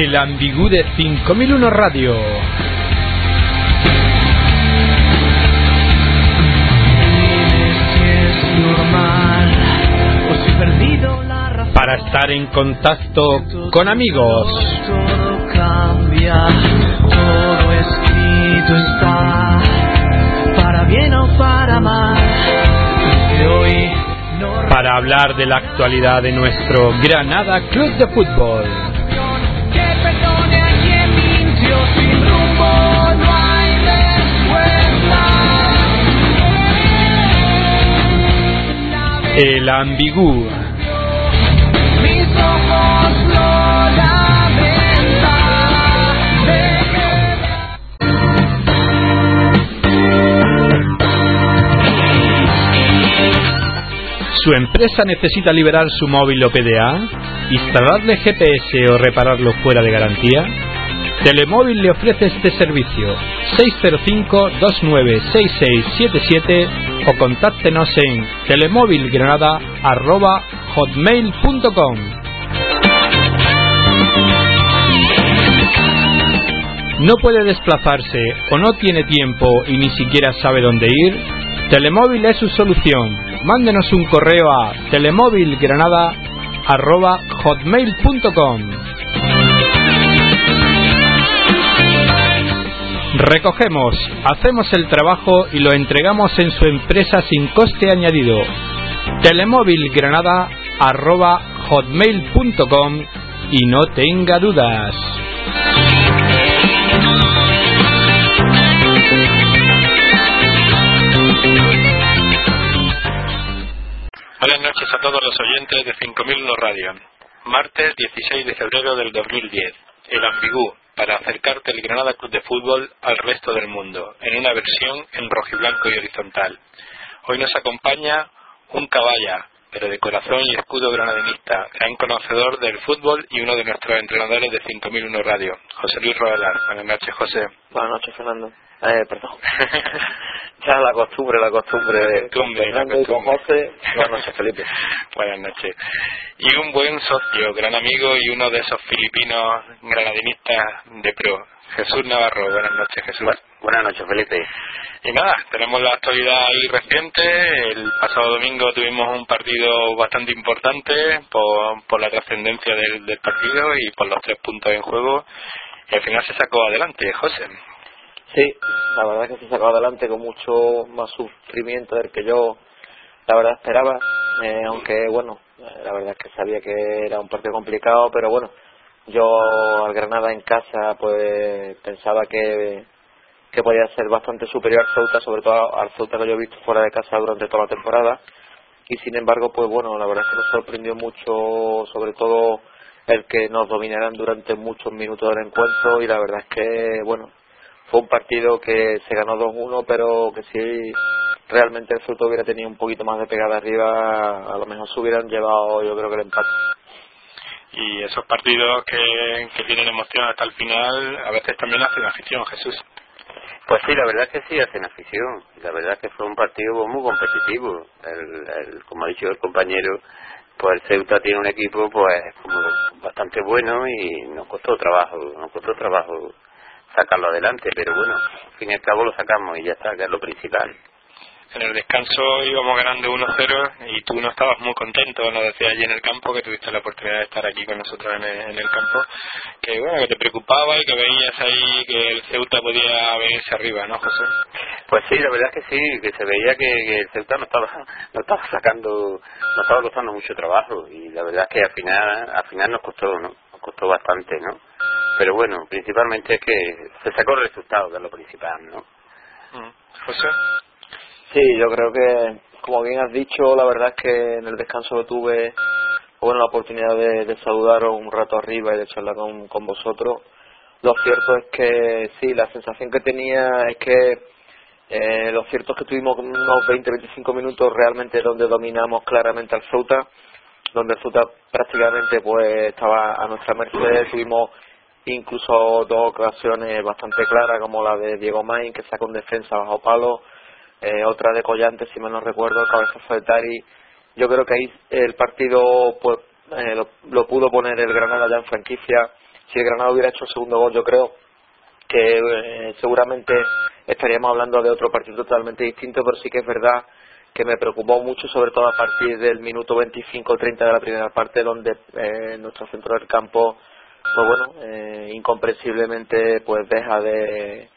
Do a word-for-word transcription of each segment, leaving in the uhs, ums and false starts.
El ambigú de cinco mil uno Radio. Para estar en contacto con amigos. Todo cambia, todo escrito está, para bien o para mal. De hoy no... Para hablar de la actualidad de nuestro Granada Club de Fútbol. Que perdone a quien mintió, sin rumbo no hay respuesta. El ambigú. Mis ojos lo lamentan. ¿Su empresa necesita liberar su móvil o P D A? ¿Instalarle G P S o repararlo fuera de garantía? Telemóvil le ofrece este servicio. seis cero cinco, dos nueve seis seis siete siete o contáctenos en telemóvilgranada arroba hotmail punto com. ¿No puede desplazarse o no tiene tiempo y ni siquiera sabe dónde ir? Telemóvil es su solución. Mándenos un correo a telemóvilgranada arroba hotmail punto com. Recogemos, hacemos el trabajo y lo entregamos en su empresa sin coste añadido. telemóvilgranada arroba hotmail punto com y no tenga dudas. Buenas noches a todos los oyentes de cinco mil uno Radio. Martes dieciséis de febrero del dos mil diez. El ambigú, para acercarte el Granada Club de Fútbol al resto del mundo, en una versión en rojiblanco y horizontal. Hoy nos acompaña un caballa, pero de corazón y escudo granadinista, gran conocedor del fútbol y uno de nuestros entrenadores de cinco mil uno Radio, José Luis Rodelar. Buenas noches, José. Buenas noches, Fernando. Eh, perdón. Ya la costumbre, la costumbre de costumbre, Fernando la y con José. Buenas noches, Felipe. Buenas noches. Y un buen socio, gran amigo y uno de esos filipinos granadinistas de pro, Jesús Navarro. Buenas noches, Jesús. Bu- buenas noches, Felipe. Y nada, tenemos la actualidad ahí reciente. El pasado domingo tuvimos un partido bastante importante por, por la trascendencia del, del partido y por los tres puntos en juego. Y al final se sacó adelante, José. Sí, la verdad es que se sacó adelante con mucho más sufrimiento del que yo, la verdad, esperaba. Eh, aunque, bueno, eh, la verdad es que sabía que era un partido complicado, pero bueno, yo al Granada en casa, pues pensaba que que podía ser bastante superior al Ceuta, sobre todo al Ceuta que yo he visto fuera de casa durante toda la temporada. Y sin embargo, pues bueno, la verdad es que nos sorprendió mucho, sobre todo el que nos dominaran durante muchos minutos del encuentro. Y la verdad es que, bueno, fue un partido que se ganó dos uno, pero que si realmente el Ceuta hubiera tenido un poquito más de pegada arriba, a lo mejor se hubieran llevado, yo creo que el empate. Y esos partidos que, que tienen emoción hasta el final, a veces también hacen afición, Jesús. Pues sí, la verdad es que sí, hacen afición. La verdad es que fue un partido muy competitivo. El, el, como ha dicho el compañero, pues el Ceuta tiene un equipo pues como bastante bueno y nos costó trabajo, nos costó trabajo sacarlo adelante, pero bueno, al fin y al cabo lo sacamos y ya está, que es lo principal. En el descanso íbamos ganando uno cero y tú no estabas muy contento, nos decías allí en el campo, que tuviste la oportunidad de estar aquí con nosotros en el, en el campo, que bueno, que te preocupaba y que veías ahí que el Ceuta podía venirse arriba, ¿no, José? Pues sí, la verdad es que sí, que se veía que, que el Ceuta no estaba, no estaba sacando, no estaba costando mucho trabajo y la verdad es que al final, al final nos costó, ¿no? Nos costó bastante, ¿no? Pero bueno, principalmente es que se sacó el resultado, que es lo principal, ¿no? José. Sí, yo creo que, como bien has dicho, la verdad es que en el descanso que tuve, bueno, la oportunidad de, de saludaros un rato arriba y de charlar con, con vosotros. Lo cierto es que sí, la sensación que tenía es que eh, lo cierto es que tuvimos unos veinte a veinticinco minutos realmente donde dominamos claramente al Ceuta, donde el Ceuta prácticamente pues estaba a nuestra merced. Tuvimos incluso dos ocasiones bastante claras, como la de Diego Maín, que sacó un defensa bajo palo. Eh, otra de Collante, si mal no recuerdo, el cabezazo de Tari. Yo creo que ahí el partido pues eh, lo, lo pudo poner el Granada ya en franquicia, si el Granada hubiera hecho el segundo gol, yo creo que eh, seguramente estaríamos hablando de otro partido totalmente distinto, pero sí que es verdad que me preocupó mucho, sobre todo a partir del minuto veinticinco o treinta de la primera parte, donde eh, nuestro centro del campo, pues bueno, eh, incomprensiblemente pues deja de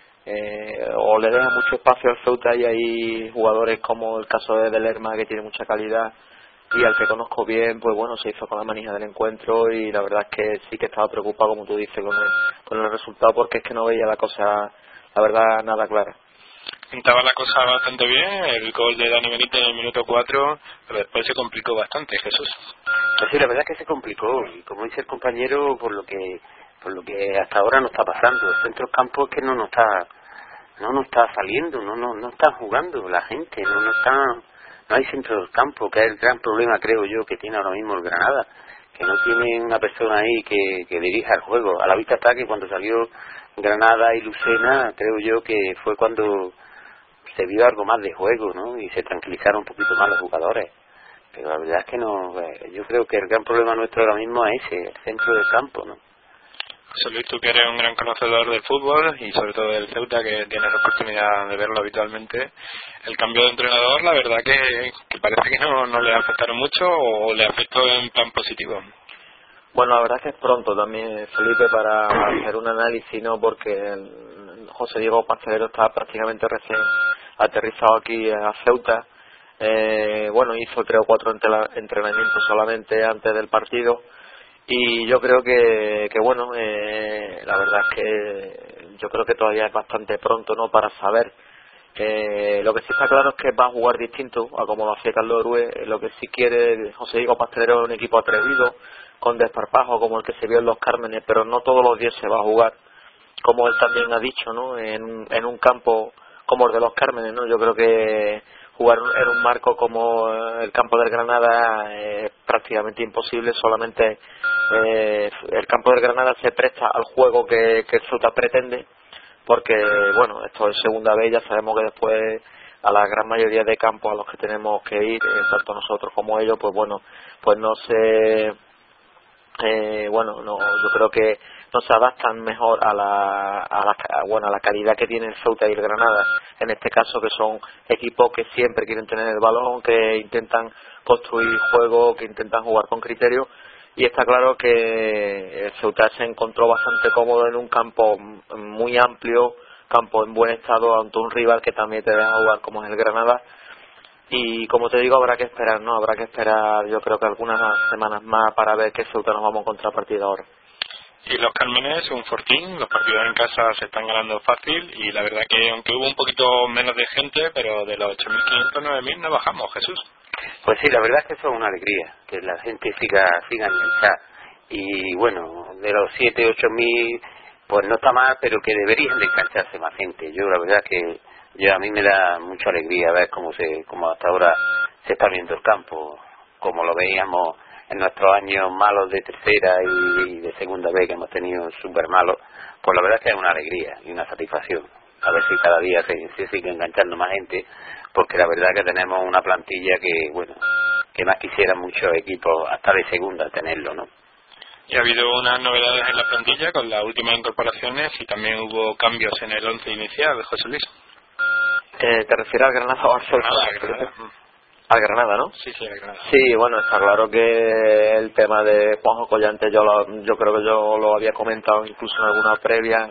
eh, o le deja mucho espacio al Ceuta, y hay jugadores como el caso de Lerma, que tiene mucha calidad y al que conozco bien, pues bueno, se hizo con la manija del encuentro, y la verdad es que sí que estaba preocupado, como tú dices, con el, con el resultado, porque es que no veía la cosa, la verdad, nada clara. Pintaba la cosa bastante bien, el gol de Dani Benítez en el minuto cuatro, pero después se complicó bastante, Jesús. Pues sí, la verdad es que se complicó, y como dice el compañero, por lo que por lo que hasta ahora no está pasando, el centro del campo es que no nos está no nos está saliendo, no no no está jugando la gente, no no está no hay centro del campo, que es el gran problema, creo yo, que tiene ahora mismo el Granada, que no tiene una persona ahí que, que dirija el juego. A la vista está que cuando salió Granada y Lucena, creo yo que fue cuando se vio algo más de juego, ¿no? Y se tranquilizaron un poquito más los jugadores. Pero la verdad es que no, eh, yo creo que el gran problema nuestro ahora mismo es ese, el centro del campo, ¿no? José Luis, tú que eres un gran conocedor del fútbol y sobre todo del Ceuta, que tienes la oportunidad de verlo habitualmente, el cambio de entrenador, la verdad que, que parece que no, no le afectaron mucho, o le afectó en plan positivo. Bueno, la verdad es que es pronto también, Felipe, para hacer un análisis, ¿no? Porque el José Diego Pastelero está prácticamente recién aterrizado aquí a Ceuta. Eh, bueno, hizo tres o cuatro entrenamientos solamente antes del partido, y yo creo que, que bueno, eh, la verdad es que yo creo que todavía es bastante pronto, ¿no?, para saber. Eh, lo que sí está claro es que va a jugar distinto a como lo hacía Carlos Orue. Lo que sí quiere José Diego Pastelero es un equipo atrevido, con desparpajo, como el que se vio en Los Cármenes, pero no todos los días se va a jugar, como él también ha dicho, ¿no?, en, en un campo como el de Los Cármenes, ¿no? Yo creo que jugar en un marco como el campo del Granada es prácticamente imposible. Solamente eh, el campo del Granada se presta al juego que, que el Ceuta pretende, porque bueno, esto es segunda vez, ya sabemos que después a la gran mayoría de campos a los que tenemos que ir, eh, tanto nosotros como ellos, pues bueno, pues no se eh, bueno, no, yo creo que no se adaptan mejor a la, a la a, bueno a la calidad que tiene el Ceuta y el Granada, en este caso, que son equipos que siempre quieren tener el balón, que intentan construir juego, que intentan jugar con criterio. Y está claro que el Ceuta se encontró bastante cómodo en un campo muy amplio, campo en buen estado, ante un rival que también te deja jugar como es el Granada. Y como te digo, habrá que esperar, ¿no? Habrá que esperar, yo creo que algunas semanas más, para ver qué Ceuta nos vamos a encontrar a partir de ahora. Y Los Cármenes, un fortín, los partidos en casa se están ganando fácil, y la verdad que aunque hubo un poquito menos de gente, pero de los ocho mil quinientos, nueve mil no bajamos, Jesús. Pues sí, la verdad es que eso es una alegría, que la gente siga, siga enganchada. Y bueno, de los siete, ocho mil, pues no está mal, pero que deberían de engancharse más gente. Yo la verdad que yo, a mí me da mucha alegría ver cómo se, cómo hasta ahora se está viendo el campo, como lo veíamos en nuestros años malos de tercera y, y de segunda vez, que hemos tenido súper malos. Pues la verdad es que es una alegría y una satisfacción. A ver si cada día se, se sigue enganchando más gente, porque la verdad que tenemos una plantilla que, bueno, que más quisieran muchos equipos, hasta de segunda, tenerlo, ¿no? Y ha habido unas novedades en la plantilla con las últimas incorporaciones, y también hubo cambios en el once inicial, José Luis. Eh, ¿Te refieres al Granada o al Ceuta? Granada, Granada. Al Granada, ¿no? Sí, sí, al Granada. Sí, bueno, está claro que el tema de Juanjo Collante, yo lo, yo creo que yo lo había comentado incluso en alguna previa,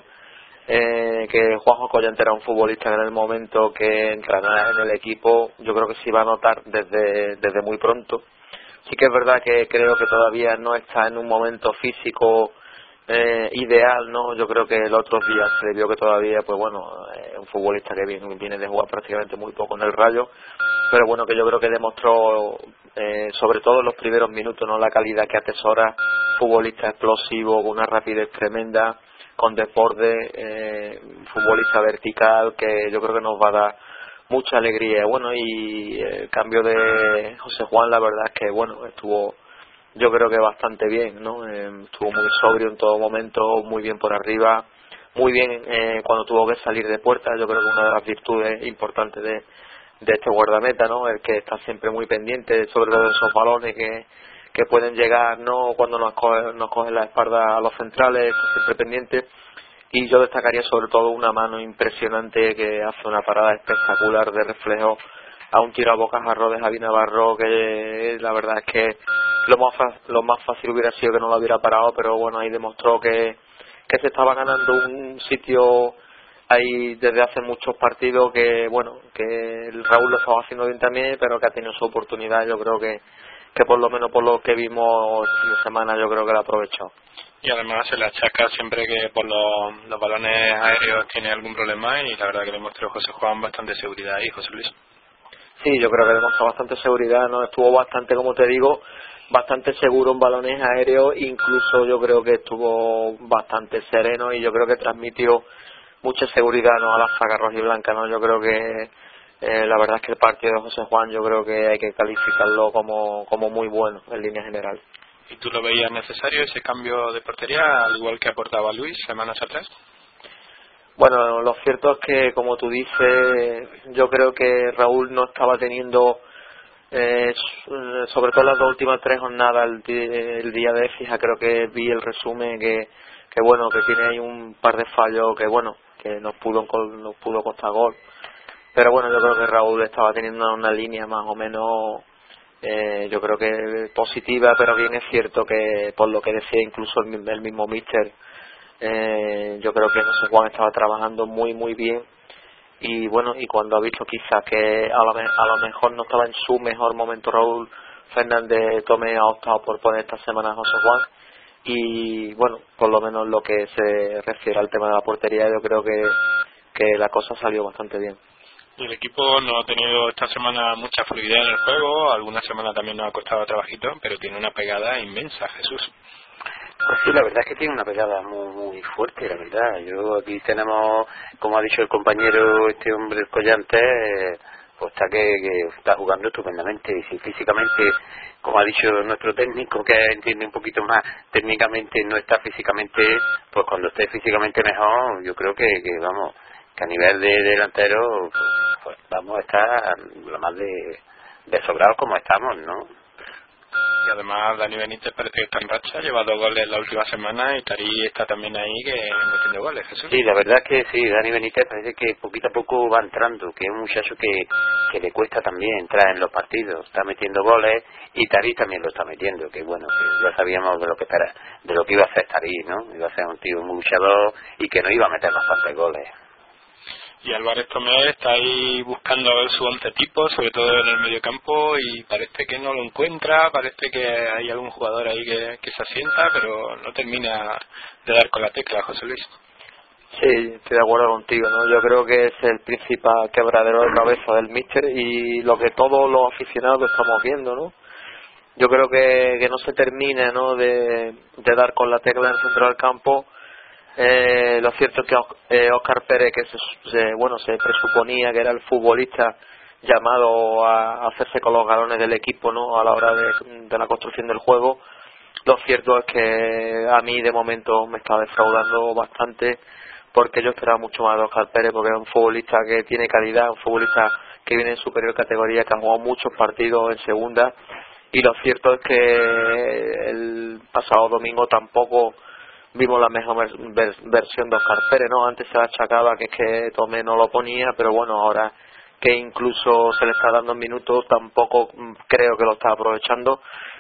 eh, que Juanjo Collante era un futbolista en el momento que entrara en el equipo, yo creo que se iba a notar desde, desde muy pronto. Sí que es verdad que creo que todavía no está en un momento físico eh, ideal, ¿no? Yo creo que el otro día se le vio que todavía, pues bueno, es eh, un futbolista que viene, viene de jugar prácticamente muy poco en el Rayo, pero bueno, que yo creo que demostró, eh, sobre todo en los primeros minutos, no la calidad que atesora, futbolista explosivo, con una rapidez tremenda, con desborde, eh, futbolista vertical, que yo creo que nos va a dar mucha alegría. Bueno, y el cambio de José Juan, la verdad es que bueno, estuvo, yo creo que bastante bien, ¿no? Eh, estuvo muy sobrio en todo momento, muy bien por arriba, muy bien eh, cuando tuvo que salir de puerta. Yo creo que una de las virtudes importantes de de este guardameta, ¿no? El que está siempre muy pendiente, sobre todo de esos balones que, que pueden llegar, no cuando nos cogen, nos cogen la espalda a los centrales, siempre pendientes. Y yo destacaría sobre todo una mano impresionante que hace una parada espectacular de reflejo a un tiro a bocajarro de Javi Navarro, que la verdad es que lo más, fa- lo más fácil hubiera sido que no lo hubiera parado, pero bueno, ahí demostró que, que se estaba ganando un sitio ahí desde hace muchos partidos, que bueno, que el Raúl lo estaba haciendo bien también, pero que ha tenido su oportunidad. Yo creo que, que por lo menos por lo que vimos este fin de semana, yo creo que lo ha aprovechado. Y además se le achaca siempre que por los, los balones aéreos tiene algún problema, y la verdad que demostró José Juan bastante seguridad ahí, José Luis. Sí, yo creo que demostró bastante seguridad, no estuvo bastante, como te digo, bastante seguro en balones aéreos, incluso yo creo que estuvo bastante sereno y yo creo que transmitió mucha seguridad, ¿no?, a la saga rojiblanca, ¿no? Yo creo que eh, la verdad es que el partido de José Juan yo creo que hay que calificarlo como, como muy bueno en línea general. ¿Y tú lo veías necesario ese cambio de portería, al igual que aportaba Luis semanas atrás? Bueno, lo cierto es que, como tú dices, yo creo que Raúl no estaba teniendo, eh, sobre todo las dos últimas tres jornadas, el, di- el día de fija, creo que vi el resumen, que, que bueno, que tiene ahí un par de fallos que bueno, que nos pudo, nos pudo costar gol. Pero bueno, yo creo que Raúl estaba teniendo una línea más o menos, eh, yo creo que positiva, pero bien es cierto que, por lo que decía incluso el, mi- el mismo míster, eh, yo creo que José Juan estaba trabajando muy muy bien, y bueno, y cuando ha visto quizás que a lo, me- a lo mejor no estaba en su mejor momento Raúl Fernández, Tomé ha optado por poner esta semana a José Juan. Y bueno, por lo menos lo que se refiere al tema de la portería, yo creo que, que la cosa salió bastante bien. Y el equipo no ha tenido esta semana mucha fluidez en el juego, alguna semana también nos ha costado trabajito, pero tiene una pegada inmensa, Jesús. Pues sí, la verdad es que tiene una pegada muy muy fuerte, la verdad. Yo aquí tenemos, como ha dicho el compañero, este hombre, el Collante, eh, pues está que, que está jugando estupendamente. Y si físicamente, como ha dicho nuestro técnico, que entiende un poquito más técnicamente, no está físicamente, pues cuando esté físicamente mejor, yo creo que, que vamos, que a nivel de delantero, pues, pues vamos a estar lo más de, de sobrados como estamos, ¿no? Y además Dani Benítez parece que está en racha, lleva dos goles la última semana, y Tarí está también ahí que metiendo goles, Jesús. Sí, la verdad es que sí, Dani Benítez parece que poquito a poco va entrando, que es un muchacho que, que le cuesta también entrar en los partidos, está metiendo goles, y Tarí también lo está metiendo, que bueno, que ya sabíamos de lo que espera, de lo que iba a hacer Tarí, ¿no? Iba a ser un tío muy luchador y que no iba a meter bastantes goles. Y Álvarez Tomé está ahí buscando a ver su once tipo, sobre todo en el mediocampo, y parece que no lo encuentra, parece que hay algún jugador ahí que, que se asienta, pero no termina de dar con la tecla, José Luis. Sí, estoy de acuerdo contigo, ¿no? Yo creo que es el principal quebradero de cabeza del míster y lo que todos los aficionados estamos viendo, ¿no? Yo creo que, que no se termina, ¿no?, de, de dar con la tecla en el centro del campo. Eh, lo cierto es que eh, Óscar Pérez, que se, se, bueno, se presuponía que era el futbolista llamado a hacerse con los galones del equipo, ¿no?, a la hora de, de la construcción del juego, lo cierto es que a mí de momento me está defraudando bastante, porque yo esperaba mucho más de Óscar Pérez, porque es un futbolista que tiene calidad, un futbolista que viene en superior categoría, que ha jugado muchos partidos en segunda, y lo cierto es que el pasado domingo tampoco vimos la mejor vers- vers- versión de Óscar Pérez, ¿no? Antes se achacaba que es que Tomé no lo ponía, pero bueno, ahora que incluso se le está dando minutos, tampoco mm, creo que lo está aprovechando.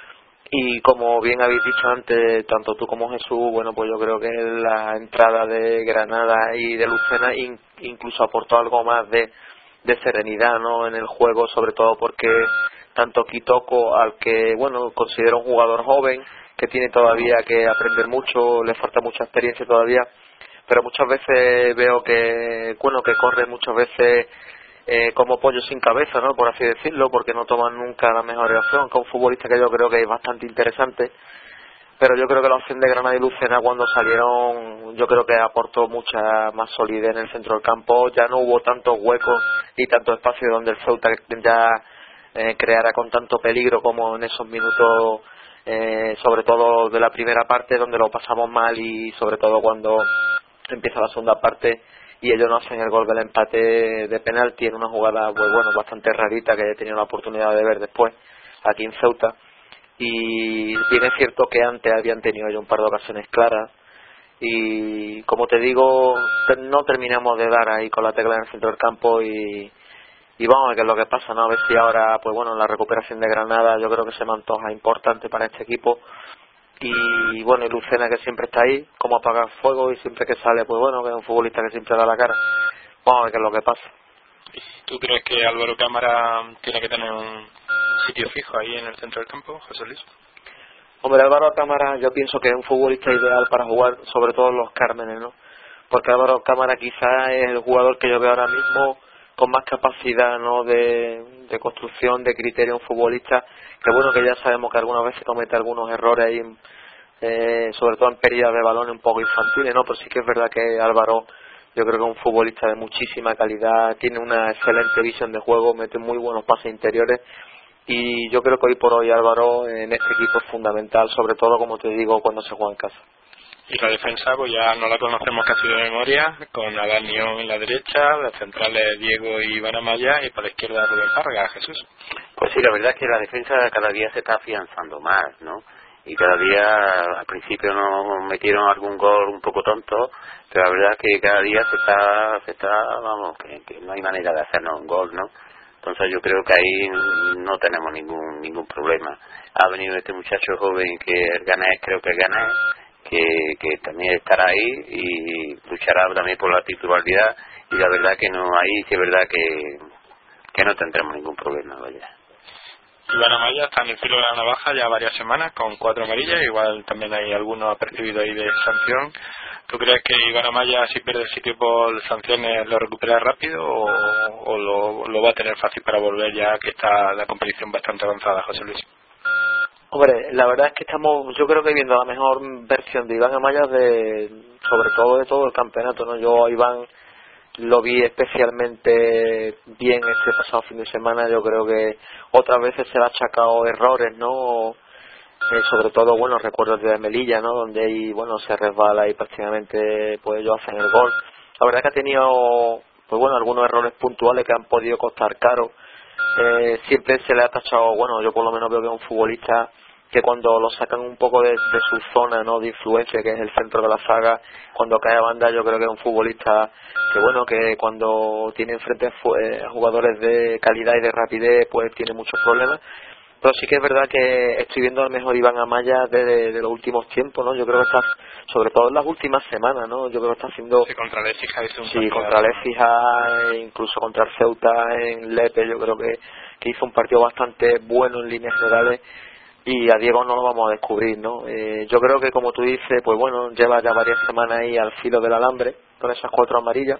Y como bien habéis dicho antes, tanto tú como Jesús, bueno, pues yo creo que la entrada de Granada y de Lucena in- incluso aportó algo más de, de serenidad, ¿no?, en el juego, sobre todo porque tanto Kitoko, al que, bueno, considero un jugador joven, que tiene todavía que aprender mucho, le falta mucha experiencia todavía, pero muchas veces veo que, bueno, que corre muchas veces eh, como pollo sin cabeza, ¿no?, por así decirlo, porque no toman nunca la mejor reacción, que es un futbolista que yo creo que es bastante interesante. Pero yo creo que la opción de Granada y Lucena, cuando salieron, yo creo que aportó mucha más solidez en el centro del campo. Ya no hubo tantos huecos y tanto espacio donde el Ceuta ya eh, creara con tanto peligro como en esos minutos, eh, sobre todo de la primera parte, donde lo pasamos mal, y sobre todo cuando empieza la segunda parte y ellos no hacen el gol del empate de penalti en una jugada, pues bueno, bastante rarita, que he tenido la oportunidad de ver después aquí en Ceuta. y bien es cierto que antes habían tenido ya un par de ocasiones claras y como te digo no terminamos de dar ahí con la tecla en el centro del campo y, y vamos a ver qué es lo que pasa, ¿no? A ver si ahora pues bueno la recuperación de Granada yo creo que se me antoja importante para este equipo y bueno y Lucena que siempre está ahí como apagar fuego y siempre que sale pues bueno que es un futbolista que siempre da la cara, vamos a ver qué es lo que pasa. ¿Tú crees que Álvaro Cámara tiene que tener un sitio fijo ahí en el centro del campo, José Luis? Hombre, Álvaro Cámara yo pienso que es un futbolista ideal para jugar sobre todo en los Cármenes, ¿no? Porque Álvaro Cámara quizás es el jugador que yo veo ahora mismo con más capacidad, ¿no? de, de construcción, de criterio, un futbolista que bueno que ya sabemos que algunas veces comete algunos errores ahí, eh, sobre todo en pérdidas de balón un poco infantiles, ¿no? Pero sí que es verdad que Álvaro yo creo que es un futbolista de muchísima calidad, tiene una excelente visión de juego, mete muy buenos pases interiores y yo creo que hoy por hoy Álvaro en este equipo es fundamental, sobre todo como te digo cuando se juega en casa. Y la defensa pues ya no la conocemos casi de memoria, con Adán Nión en la derecha, las centrales Diego y Iván Amaya y por la izquierda Rubén Fargas. Jesús. Pues sí, la verdad es que la defensa cada día se está afianzando más, ¿no? Y cada día, al principio nos metieron algún gol un poco tonto, pero la verdad es que cada día se está, se está vamos, que, que no hay manera de hacernos un gol, ¿no? Entonces yo creo que ahí no tenemos ningún ningún problema. Ha venido este muchacho joven que el ganés, creo que el ganés, que, que también estará ahí y luchará también por la titularidad y la verdad que no, ahí sí es verdad que, que no tendremos ningún problema, vaya. Iván Amaya está en el filo de la navaja ya varias semanas con cuatro amarillas, igual también hay alguno apercibido ahí de sanción. ¿Tú crees que Iván Amaya si pierde el sitio por sanciones lo recupera rápido o, o lo, lo va a tener fácil para volver ya que está la competición bastante avanzada, José Luis? Hombre, la verdad es que estamos, yo creo que viendo la mejor versión de Iván Amaya de, sobre todo de todo el campeonato, ¿no? Yo a Iván lo vi especialmente bien este pasado fin de semana, yo creo que otras veces se le ha achacado errores, ¿no? Eh, sobre todo, bueno, recuerdos de Melilla, ¿no? Donde ahí, bueno, se resbala y prácticamente pues ellos hacen el gol. La verdad que ha tenido, pues bueno, algunos errores puntuales que han podido costar caro. Eh, siempre se le ha tachado, bueno, yo por lo menos veo que es un futbolista que cuando lo sacan un poco de, de su zona, ¿no? De influencia, que es el centro de la saga, cuando cae a banda, yo creo que es un futbolista que, bueno, que cuando tiene enfrente a jugadores de calidad y de rapidez, pues tiene muchos problemas. Pero sí que es verdad que estoy viendo al mejor Iván Amaya de, de, de los últimos tiempos, ¿no? Yo creo que está, sobre todo en las últimas semanas, ¿no? Yo creo que está haciendo... Sí, contra el Écija hizo un Sí, contra el Écija, incluso contra el Ceuta en Lepe, yo creo que, que hizo un partido bastante bueno en líneas generales y a Diego no lo vamos a descubrir, ¿no? Eh, yo creo que, como tú dices, pues bueno, lleva ya varias semanas ahí al filo del alambre con esas cuatro amarillas,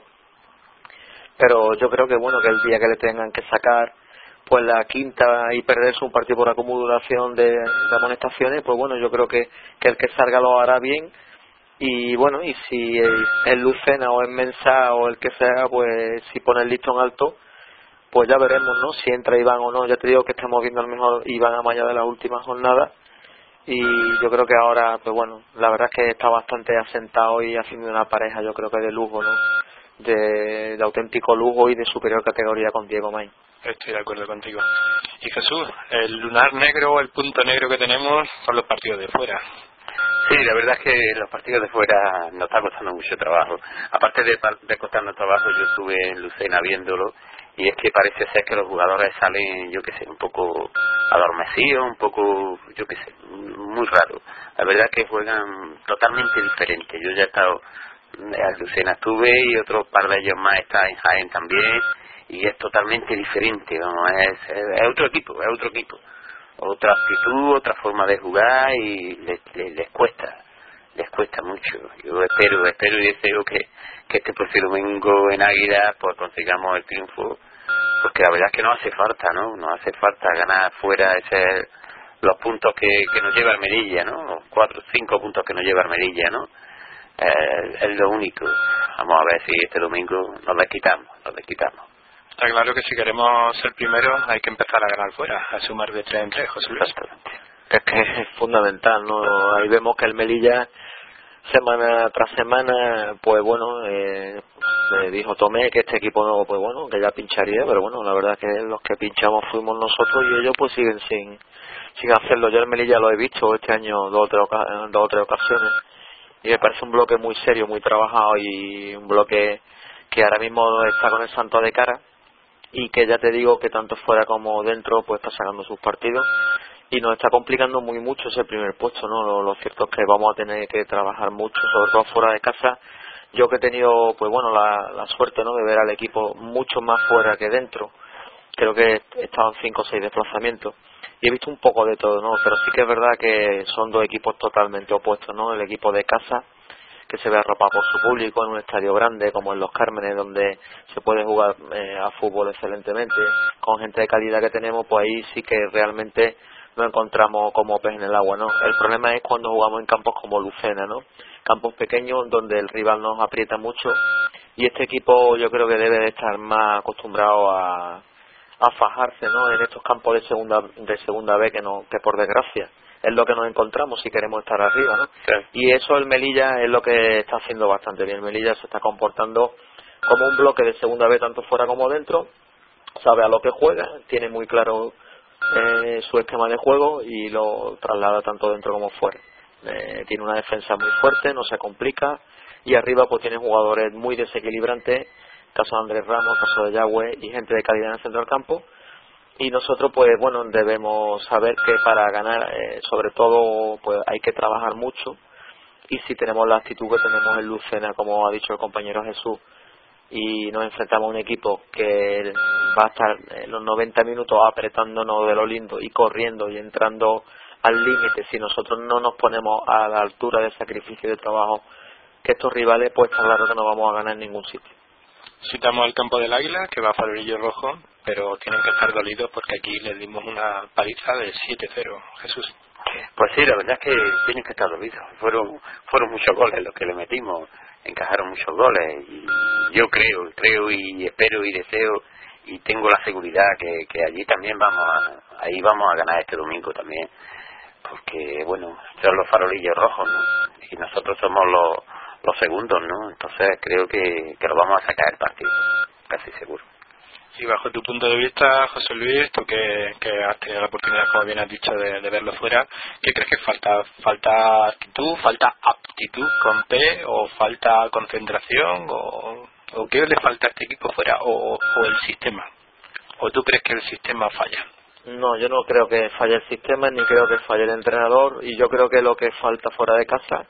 pero yo creo que, bueno, que el día que le tengan que sacar pues la quinta y perderse un partido por acumulación de, de amonestaciones, pues bueno, yo creo que, que el que salga lo hará bien y bueno, y si es Lucena o es Mensah o el que sea, pues si pone el listón alto, pues ya veremos, ¿no? Si entra Iván o no. Ya te digo que estamos viendo al mejor Iván Amaya de las últimas jornadas y yo creo que ahora, pues bueno, la verdad es que está bastante asentado y haciendo una pareja, yo creo que de lujo, ¿no? De, de auténtico lujo y de superior categoría con Diego May. Estoy de acuerdo contigo. Y Jesús, el lunar negro, el punto negro que tenemos son los partidos de fuera. Sí, la verdad es que los partidos de fuera nos está costando mucho trabajo. Aparte de, de costarnos trabajo, yo estuve en Lucena viéndolo y es que parece ser que los jugadores salen, yo qué sé, un poco adormecidos, un poco, yo qué sé, muy raro. La verdad es que juegan totalmente diferente. Yo ya he estado en Lucena, estuve y otro par de ellos más está en Jaén también y es totalmente diferente, vamos, es, es otro equipo, es otro equipo. Otra actitud, otra forma de jugar y les, les, les cuesta, les cuesta mucho. Yo espero, espero y deseo que, que este próximo domingo en Águila pues consigamos el triunfo, porque la verdad es que nos hace falta, ¿no? Nos hace falta ganar fuera ese, los puntos que, que nos lleva Almerilla, ¿no? Los cuatro, cinco puntos que nos lleva Almerilla, ¿no? Eh, es lo único. Vamos a ver si este domingo nos les quitamos, nos les quitamos. Está claro que si queremos ser primeros hay que empezar a ganar fuera, a sumar de tres en tres, José Luis. Es que es fundamental, ¿no? Ahí vemos que el Melilla semana tras semana, pues bueno, eh, eh, dijo Tomé que este equipo no, pues bueno, que ya pincharía, pero bueno, la verdad que los que pinchamos fuimos nosotros y ellos pues siguen sin sin hacerlo. Yo en Melilla lo he visto este año dos o tres, oca- dos o tres ocasiones y me parece un bloque muy serio, muy trabajado y un bloque que ahora mismo está con el santo de cara y que ya te digo que tanto fuera como dentro pues está sacando sus partidos y nos está complicando muy mucho ese primer puesto, ¿no? Lo, lo cierto es que vamos a tener que trabajar mucho, sobre todo fuera de casa. Yo que he tenido pues bueno la, la suerte, ¿no?, de ver al equipo mucho más fuera que dentro, creo que he estado en cinco o seis desplazamientos y he visto un poco de todo, ¿no? Pero sí que es verdad que son dos equipos totalmente opuestos, ¿no? El equipo de casa, que se ve arropado por su público en un estadio grande como en Los Cármenes, donde se puede jugar eh, a fútbol excelentemente, con gente de calidad que tenemos, pues ahí sí que realmente nos encontramos como pez en el agua, ¿no? El problema es cuando jugamos en campos como Lucena, ¿no? Campos pequeños donde el rival nos aprieta mucho y este equipo yo creo que debe de estar más acostumbrado a a fajarse, ¿no?, en estos campos de segunda de segunda B que no que por desgracia es lo que nos encontramos si queremos estar arriba, ¿no? Sí. Y eso el Melilla es lo que está haciendo bastante bien. Melilla se está comportando como un bloque de segunda B tanto fuera como dentro, sabe a lo que juega, tiene muy claro eh, su esquema de juego y lo traslada tanto dentro como fuera. Eh, tiene una defensa muy fuerte, no se complica y arriba pues tiene jugadores muy desequilibrantes, caso de Andrés Ramos, caso de Yagüe y gente de calidad en el centro del campo. Y nosotros pues bueno debemos saber que para ganar eh, sobre todo pues hay que trabajar mucho y si tenemos la actitud que tenemos en Lucena, como ha dicho el compañero Jesús, y nos enfrentamos a un equipo que va a estar en los noventa minutos apretándonos de lo lindo y corriendo y entrando al límite, si nosotros no nos ponemos a la altura del sacrificio y de trabajo que estos rivales, pues está claro que no vamos a ganar en ningún sitio. Citamos al campo del Águila, que va a farolillo rojo, pero tienen que estar dolidos porque aquí les dimos una paliza de siete cero. Jesús. Pues sí, la verdad es que tienen que estar dolidos. Fueron fueron muchos goles los que le metimos, encajaron muchos goles y yo creo, creo y espero y deseo y tengo la seguridad que, que allí también vamos a, ahí vamos a ganar este domingo también, porque bueno, son los farolillos rojos, ¿no? Y nosotros somos los los segundos, ¿no? Entonces creo que, que lo vamos a sacar el partido, casi seguro. Y bajo tu punto de vista, José Luis, tú que, que has tenido la oportunidad, como bien has dicho, de, de verlo fuera, ¿qué crees que falta? ¿Falta actitud? ¿Falta aptitud con P? ¿O falta concentración? ¿O, o qué le falta a este equipo fuera? ¿O, o el sistema? ¿O tú crees que el sistema falla? No, yo no creo que falle el sistema ni creo que falle el entrenador y yo creo que lo que falta fuera de casa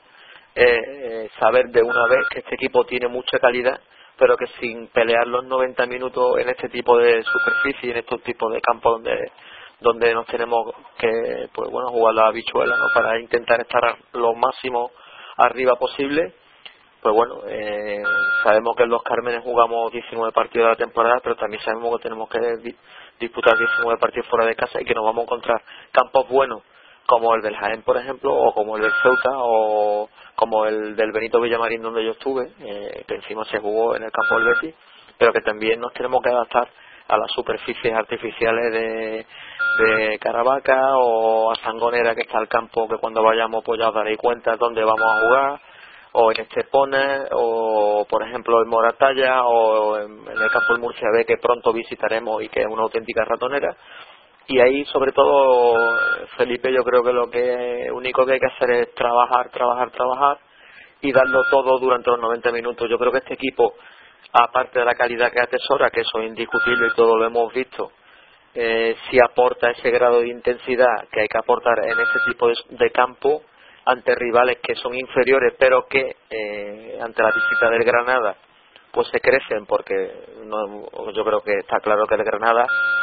es saber de una vez que este equipo tiene mucha calidad, pero que sin pelear los noventa minutos en este tipo de superficie, en estos tipos de campos donde donde nos tenemos que pues bueno jugar la habichuela, ¿no?, para intentar estar lo máximo arriba posible. Pues bueno, eh, sabemos que en Los Cármenes jugamos diecinueve partidos de la temporada, pero también sabemos que tenemos que di- disputar diecinueve partidos fuera de casa y que nos vamos a encontrar campos buenos como el del Jaén, por ejemplo, o como el del Ceuta, o como el del Benito Villamarín, donde yo estuve, eh, que encima se jugó en el campo del Betis, pero que también nos tenemos que adaptar a las superficies artificiales de, de Caravaca o a Sangonera, que está el campo que cuando vayamos pues ya os daréis cuenta dónde vamos a jugar, o en Estepona, o por ejemplo en Moratalla, o en, en el campo del Murcia B, que pronto visitaremos y que es una auténtica ratonera. Y ahí, sobre todo, Felipe, yo creo que lo que único que hay que hacer es trabajar, trabajar, trabajar y darlo todo durante los noventa minutos. Yo creo que este equipo, aparte de la calidad que atesora, que eso es indiscutible y todo lo hemos visto, eh, si aporta ese grado de intensidad que hay que aportar en ese tipo de, de campo ante rivales que son inferiores, pero que eh, ante la visita del Granada pues se crecen, porque no, yo creo que está claro que el Granada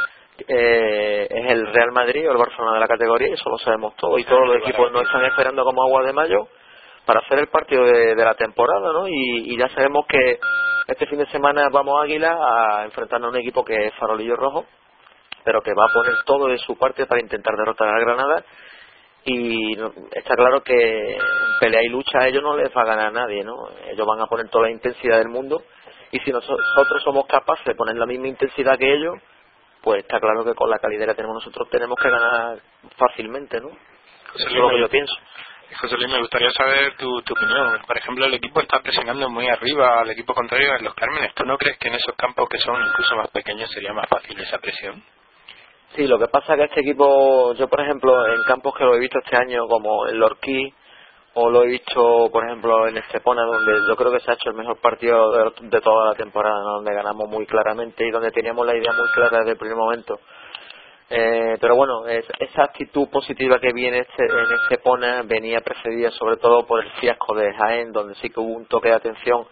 Eh, es el Real Madrid o el Barcelona de la categoría, y eso lo sabemos todo, y todos los equipos nos están esperando como agua de mayo para hacer el partido de, de la temporada, ¿no? Y, y ya sabemos que este fin de semana vamos a Águila a enfrentarnos a un equipo que es farolillo rojo, pero que va a poner todo de su parte para intentar derrotar al Granada, y está claro que pelea y lucha a ellos no les va a ganar a nadie, ¿no? Ellos van a poner toda la intensidad del mundo, y si nosotros somos capaces de poner la misma intensidad que ellos, pues está claro que con la calidad que tenemos nosotros tenemos que ganar fácilmente, ¿no? Eso es lo que yo pienso. José Luis, me gustaría saber tu, tu opinión. Por ejemplo, el equipo está presionando muy arriba al equipo contrario en los Cármenes. ¿Tú no crees que en esos campos que son incluso más pequeños sería más fácil esa presión? Sí, lo que pasa es que este equipo, yo por ejemplo, en campos que lo he visto este año, como el Lorquí, o lo he visto, por ejemplo, en Estepona, donde yo creo que se ha hecho el mejor partido de, de toda la temporada, ¿no? Donde ganamos muy claramente y donde teníamos la idea muy clara desde el primer momento. Eh, pero bueno, es, esa actitud positiva que viene este, en Estepona venía precedida sobre todo por el fiasco de Jaén, donde sí que hubo un toque de atención.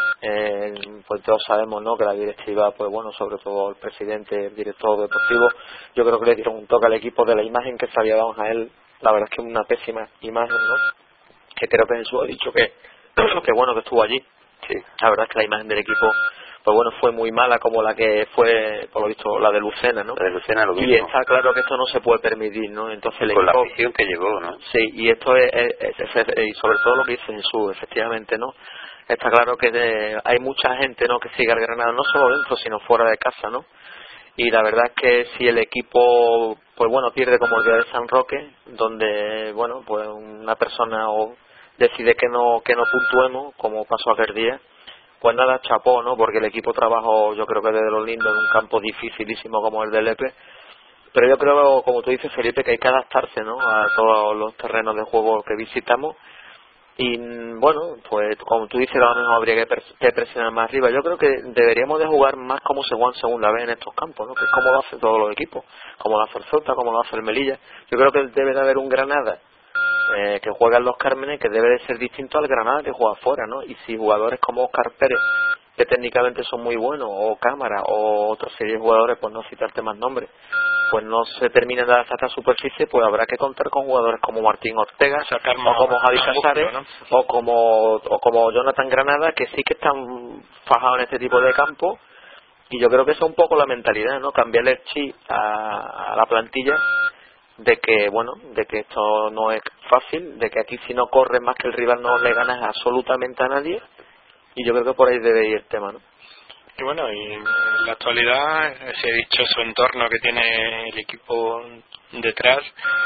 Eh, pues todos sabemos, ¿no?, que la directiva, pues bueno, sobre todo el presidente, el director deportivo, yo creo que le dieron un toque al equipo de la imagen que se había dado a Jaén. La verdad es que es una pésima imagen, ¿no?, que creo que Jesús ha dicho que, que bueno que estuvo allí. Sí, la verdad es que la imagen del equipo, pues bueno, fue muy mala, como la que fue, por lo visto, la de Lucena, ¿no? La de Lucena lo mismo. Y está claro que esto no se puede permitir, ¿no? Entonces el con equipo, la afición que llevó, ¿no? Sí, y esto es, es, es, es, y sobre todo lo que dice Jesús, efectivamente, ¿no? Está claro que de, hay mucha gente, ¿no?, que sigue al Granada, no solo dentro, sino fuera de casa, ¿no? Y la verdad es que si el equipo, pues bueno, pierde como el día de San Roque, donde, bueno, pues una persona o decide que no que no puntuemos, como pasó aquel día, pues nada, chapó, ¿no?, porque el equipo trabajó, yo creo que desde lo lindo, en un campo dificilísimo como el del Lepe. Pero yo creo, como tú dices, Felipe, que hay que adaptarse, ¿no?, a todos los terrenos de juego que visitamos. Y bueno, pues como tú dices, ahora mismo habría que, pres- que presionar más arriba. Yo creo que deberíamos de jugar más como se juega en segunda vez en estos campos, ¿no?, que es como lo hacen todos los equipos, como lo hace el Celta, como lo hace el Melilla. Yo creo que debe de haber un Granada eh, que juega en los Cármenes, que debe de ser distinto al Granada que juega afuera, ¿no? Y si jugadores como Óscar Pérez, que técnicamente son muy buenos, o Cámara, o otra serie de jugadores, por no citarte más nombres, pues no se terminan de adaptar a esta superficie, pues habrá que contar con jugadores como Martín Ortega, Sacar o como Javi Casares, ¿no?, o como o como Jonathan Granada, que sí que están fajados en este tipo de campo. Y yo creo que eso es un poco la mentalidad, ¿no?, cambiarle el chip a, a la plantilla, de que, bueno, de que esto no es fácil, de que aquí si no corres más que el rival no le ganas absolutamente a nadie. Y yo creo que por ahí debe ir el tema, ¿no? Y bueno, y en la actualidad, ese dichoso entorno que tiene el equipo detrás,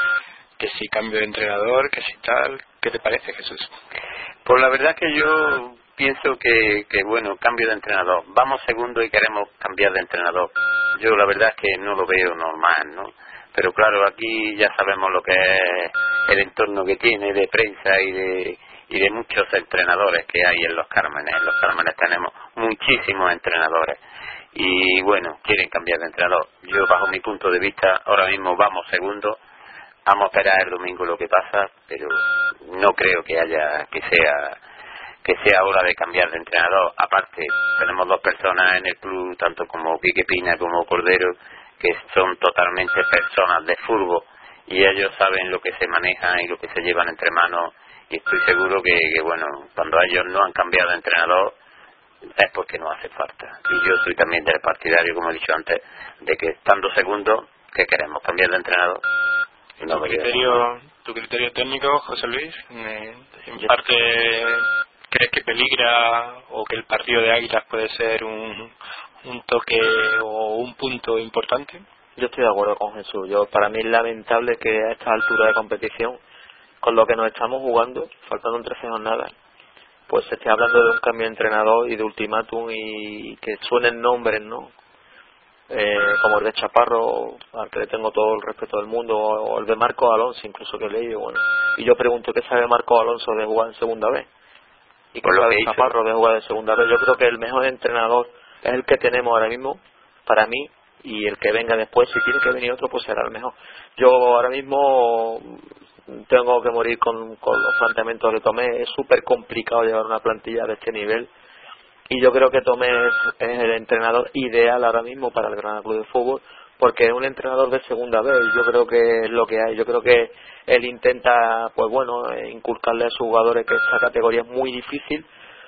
que si cambio de entrenador, que si tal, ¿qué te parece, Jesús? Pues la verdad que yo pienso que, que bueno, cambio de entrenador. Vamos segundo y queremos cambiar de entrenador. Yo la verdad es que no lo veo normal, ¿no? Pero claro, aquí ya sabemos lo que es el entorno que tiene de prensa y de y de muchos entrenadores que hay en los Cármenes. En los Cármenes tenemos muchísimos entrenadores y bueno, quieren cambiar de entrenador. Yo, bajo mi punto de vista, ahora mismo vamos segundo, vamos a esperar el domingo lo que pasa, pero no creo que haya que sea que sea hora de cambiar de entrenador. Aparte, tenemos dos personas en el club, tanto como Quique Pina como Cordero, que son totalmente personas de fútbol y ellos saben lo que se maneja y lo que se llevan entre manos. Y estoy seguro que, que, bueno, cuando ellos no han cambiado de entrenador es porque no hace falta. Y yo soy también del partidario, como he dicho antes, de que estando segundo, ¿qué queremos? ¿Cambiar de entrenador? No ¿Tu criterio, tu criterio técnico, José Luis? Eh, en parte, ¿crees que peligra o que el partido de Águilas puede ser un, un toque o un punto importante? Yo estoy de acuerdo con Jesús. Yo, para mí es lamentable que a esta altura de competición, con lo que nos estamos jugando, faltando trece jornadas, pues se esté hablando de un cambio de entrenador y de ultimátum y que suenen nombres, ¿no? Eh, como el de Chaparro, al que le tengo todo el respeto del mundo, o el de Marcos Alonso, incluso que he leído, bueno. Y yo pregunto, ¿qué sabe Marcos Alonso de jugar en segunda vez? ¿Y qué sabe Chaparro de jugar en segunda vez? Yo creo que el mejor entrenador es el que tenemos ahora mismo, para mí, y el que venga después, si tiene que venir otro, pues será el mejor. Yo ahora mismo tengo que morir con, con los planteamientos de Tomé. Es súper complicado llevar una plantilla de este nivel y yo creo que Tomé es, es el entrenador ideal ahora mismo para el Granada Club de Fútbol, porque es un entrenador de segunda vez. Yo creo que es lo que hay. Yo creo que él intenta, pues bueno, inculcarle a sus jugadores que esta categoría es muy difícil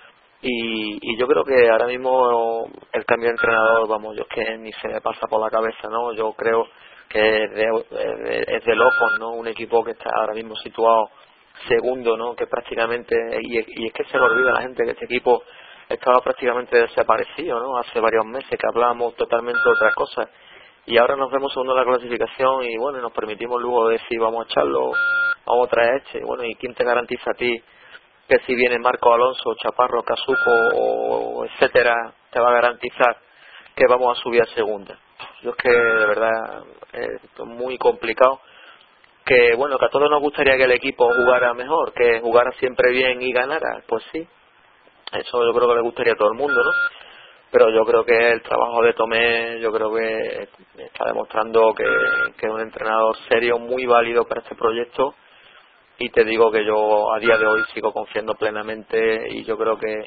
y, y yo creo que ahora mismo el cambio de entrenador, vamos, yo es que ni se me pasa por la cabeza, ¿no? Yo creo que es de, es de locos, ¿no? Un equipo que está ahora mismo situado segundo, ¿no? Que prácticamente, y, y es que se le olvida a la gente que este equipo estaba prácticamente desaparecido, ¿no? Hace varios meses que hablábamos totalmente de otras cosas y ahora nos vemos segundo en la clasificación y bueno, nos permitimos luego decir vamos a echarlo vamos a traer este. Bueno, ¿y quién te garantiza a ti que si viene Marco Alonso, Chaparro, Casuco, o etcétera, te va a garantizar que vamos a subir a segunda? Yo es que de verdad es muy complicado. Que bueno, que a todos nos gustaría que el equipo jugara mejor, que jugara siempre bien y ganara, pues sí, eso yo creo que le gustaría a todo el mundo, ¿no? Pero yo creo que el trabajo de Tomé, yo creo que está demostrando que, que es un entrenador serio, muy válido para este proyecto, y te digo que yo a día de hoy sigo confiando plenamente, y yo creo que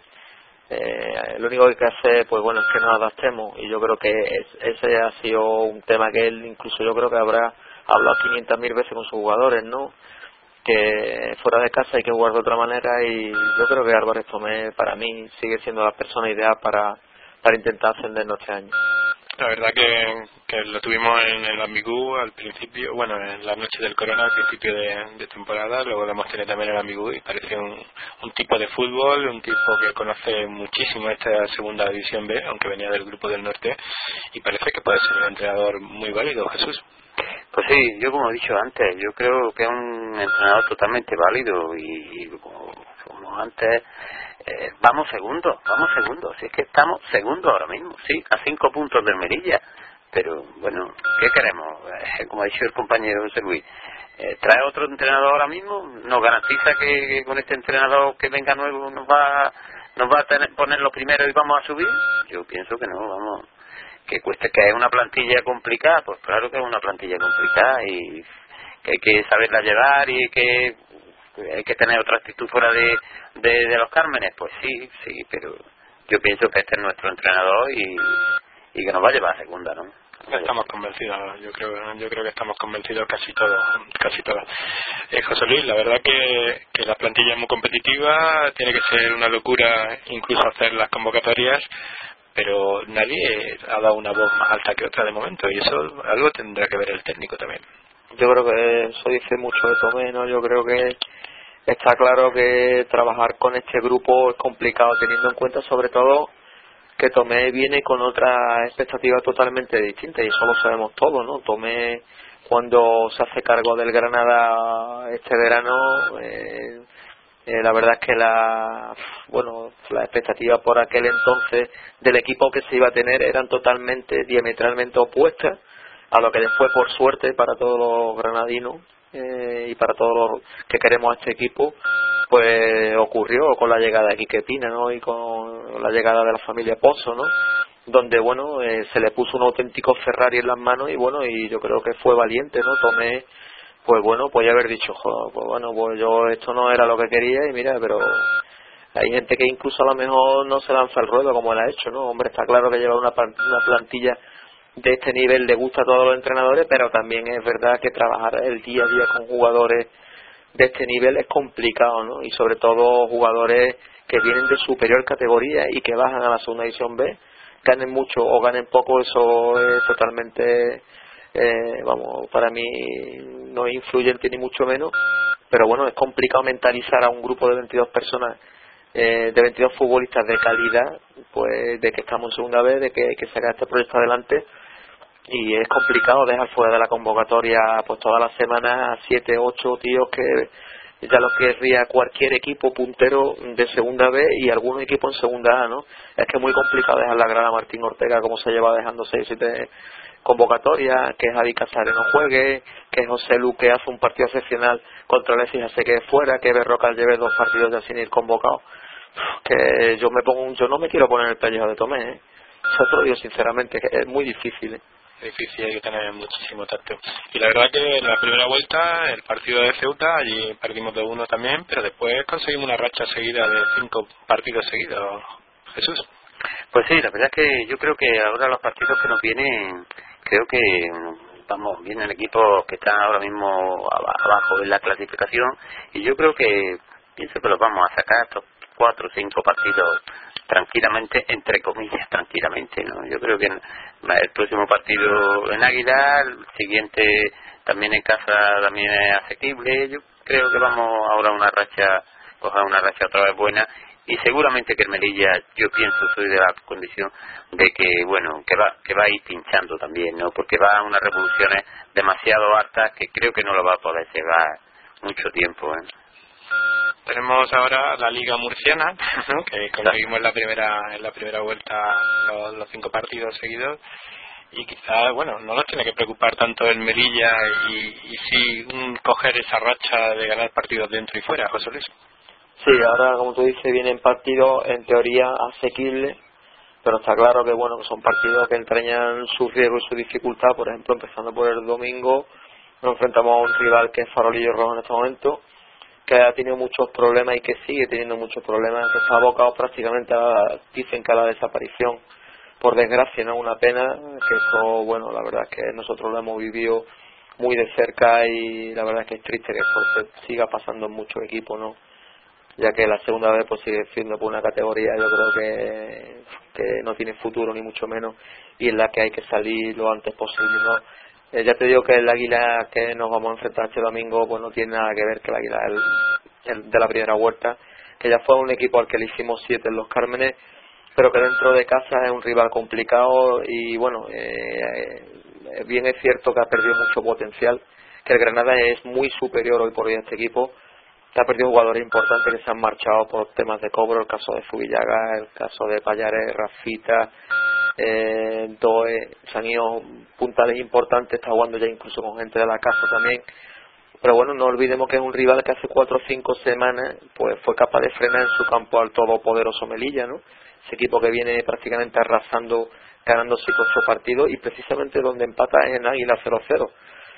eh, lo único que hay que hacer, pues bueno, es que nos adaptemos, y yo creo que es, ese ha sido un tema que él, incluso yo creo que habrá hablado quinientas mil veces con sus jugadores, ¿no? Que fuera de casa hay que jugar de otra manera, y yo creo que Álvarez Tomé para mí sigue siendo la persona ideal para, para intentar ascendernos este año. La verdad que, que lo tuvimos en el Ambigú al principio, bueno, en la noche del Corona al principio de, de temporada, luego lo hemos tenido también en el Ambigú, y parece un, un tipo de fútbol, un tipo que conoce muchísimo esta segunda división B, aunque venía del grupo del norte, y parece que puede ser un entrenador muy válido. Jesús. Pues sí, yo como he dicho antes, yo creo que es un entrenador totalmente válido, y, y como, como antes, eh, vamos segundos, vamos segundos, si es que estamos segundos ahora mismo, sí, a cinco puntos del Melilla, pero bueno, ¿qué queremos? Eh, como ha dicho el compañero José Luis, eh, trae otro entrenador ahora mismo, nos garantiza que, que con este entrenador que venga nuevo nos va, nos va a tener, poner los primeros y vamos a subir. Yo pienso que no, vamos. Que cuesta, que es una plantilla complicada, pues claro que es una plantilla complicada, y que hay que saberla llevar, y que hay que tener otra actitud fuera de, de, de los Cármenes, pues sí, sí, pero yo pienso que este es nuestro entrenador, y, y que nos va a llevar a segunda, ¿no? Estamos convencidos, yo creo, yo creo que estamos convencidos casi todos, casi todos. Eh, José Luis, la verdad que, que la plantilla es muy competitiva, tiene que ser una locura incluso hacer las convocatorias, pero nadie ha dado una voz más alta que otra de momento, y eso algo tendrá que ver el técnico también. Yo creo que eso dice mucho de Tomé, ¿no? Yo creo que está claro que trabajar con este grupo es complicado, teniendo en cuenta sobre todo que Tomé viene con otra expectativa totalmente distinta, y eso lo sabemos todos, ¿no? Tomé, cuando se hace cargo del Granada este verano, eh, Eh, la verdad es que la bueno las expectativas por aquel entonces del equipo que se iba a tener eran totalmente diametralmente opuestas a lo que después, por suerte para todos los granadinos eh, y para todos los que queremos a este equipo, pues ocurrió con la llegada de Quique Pina, ¿no? Y con la llegada de la familia Pozo, ¿no? Donde bueno eh, se le puso un auténtico Ferrari en las manos, y bueno, y yo creo que fue valiente, ¿no? Tomé, pues bueno, podía haber dicho, joder, pues bueno, pues yo esto no era lo que quería, y mira, pero hay gente que incluso a lo mejor no se lanza al ruedo como él ha hecho, ¿no? Hombre, está claro que llevar una, una plantilla de este nivel le gusta a todos los entrenadores, pero también es verdad que trabajar el día a día con jugadores de este nivel es complicado, ¿no? Y sobre todo jugadores que vienen de superior categoría y que bajan a la segunda división B, ganen mucho o ganen poco, eso es totalmente... Eh, vamos, para mí no es influyente ni mucho menos, pero bueno, es complicado mentalizar a un grupo de veintidós personas, eh, de veintidós futbolistas de calidad, pues de que estamos en segunda vez, de que hay que sacar este proyecto adelante, y es complicado dejar fuera de la convocatoria pues todas las semanas a siete, ocho tíos que ya los querría cualquier equipo puntero de segunda B y algunos equipos en segunda A, ¿no? Es que es muy complicado dejar la grada a Martín Ortega como se lleva dejando seis, siete convocatoria, que Javi Casares no juegue, que José Luque hace un partido excepcional contra el Leipzig se quede fuera, que Berrocal lleve dos partidos ya sin ir convocado. Que yo me pongo, yo no me quiero poner el pellejo de Tomé, ¿eh? Eso te lo digo sinceramente, que es muy difícil, ¿eh? Difícil, hay que tener muchísimo tacto. Y la verdad que en la primera vuelta, el partido de Ceuta, allí perdimos de uno también, pero después conseguimos una racha seguida de cinco partidos seguidos. Jesús. Pues sí, la verdad es que yo creo que ahora los partidos que nos vienen, creo que vamos, vienen equipos que están ahora mismo abajo en la clasificación, y yo creo que pienso que los vamos a sacar estos cuatro o cinco partidos tranquilamente, entre comillas, tranquilamente, ¿no? Yo creo que el próximo partido en Águila, el siguiente también en casa también es asequible. Yo creo que vamos ahora a una racha, coger una racha otra vez buena, y seguramente que el Melilla, yo pienso, soy de la condición de que, bueno, que va que va a ir pinchando también, ¿no? Porque va a unas revoluciones demasiado altas que creo que no lo va a poder llevar mucho tiempo, ¿eh? Tenemos ahora la Liga Murciana, ¿no? Que conseguimos en la primera en la primera vuelta los, los cinco partidos seguidos, y quizás, bueno, no nos tiene que preocupar tanto el Melilla y, y sí un, coger esa racha de ganar partidos dentro y fuera, José Luis. Sí, ahora, como tú dices, vienen partidos en teoría asequibles, pero está claro que, bueno, son partidos que entrañan su riesgo y su dificultad. Por ejemplo, empezando por el domingo, nos enfrentamos a un rival que es Farolillo Rojo en este momento, que ha tenido muchos problemas y que sigue teniendo muchos problemas, que se ha abocado prácticamente a, dicen que a la desaparición, por desgracia, ¿no? Una pena, que eso, bueno, la verdad es que nosotros lo hemos vivido muy de cerca y la verdad es que es triste que eso se siga pasando en muchos equipos, ¿no? Ya que la segunda vez pues sigue siendo por una categoría, yo creo que, que no tiene futuro ni mucho menos, y en la que hay que salir lo antes posible, ¿no? Eh, ya te digo que el Águila que nos vamos a enfrentar este domingo pues no tiene nada que ver que el Águila el, el de la primera vuelta, que ya fue un equipo al que le hicimos siete en Los Cármenes, pero que dentro de casa es un rival complicado y bueno, eh, eh, bien es cierto que ha perdido mucho potencial, que el Granada es muy superior hoy por hoy a este equipo, que ha perdido jugadores importantes que se han marchado por temas de cobro, el caso de Zubillaga, el caso de Payares, Rafita, eh, Doe, se han ido puntales importantes, está jugando ya incluso con gente de la casa también, pero bueno, no olvidemos que es un rival que hace cuatro o cinco semanas pues fue capaz de frenar en su campo al todopoderoso Melilla, ¿no? Ese equipo que viene prácticamente arrasando, ganando siete ocho partidos, y precisamente donde empata es en Águila cero cero.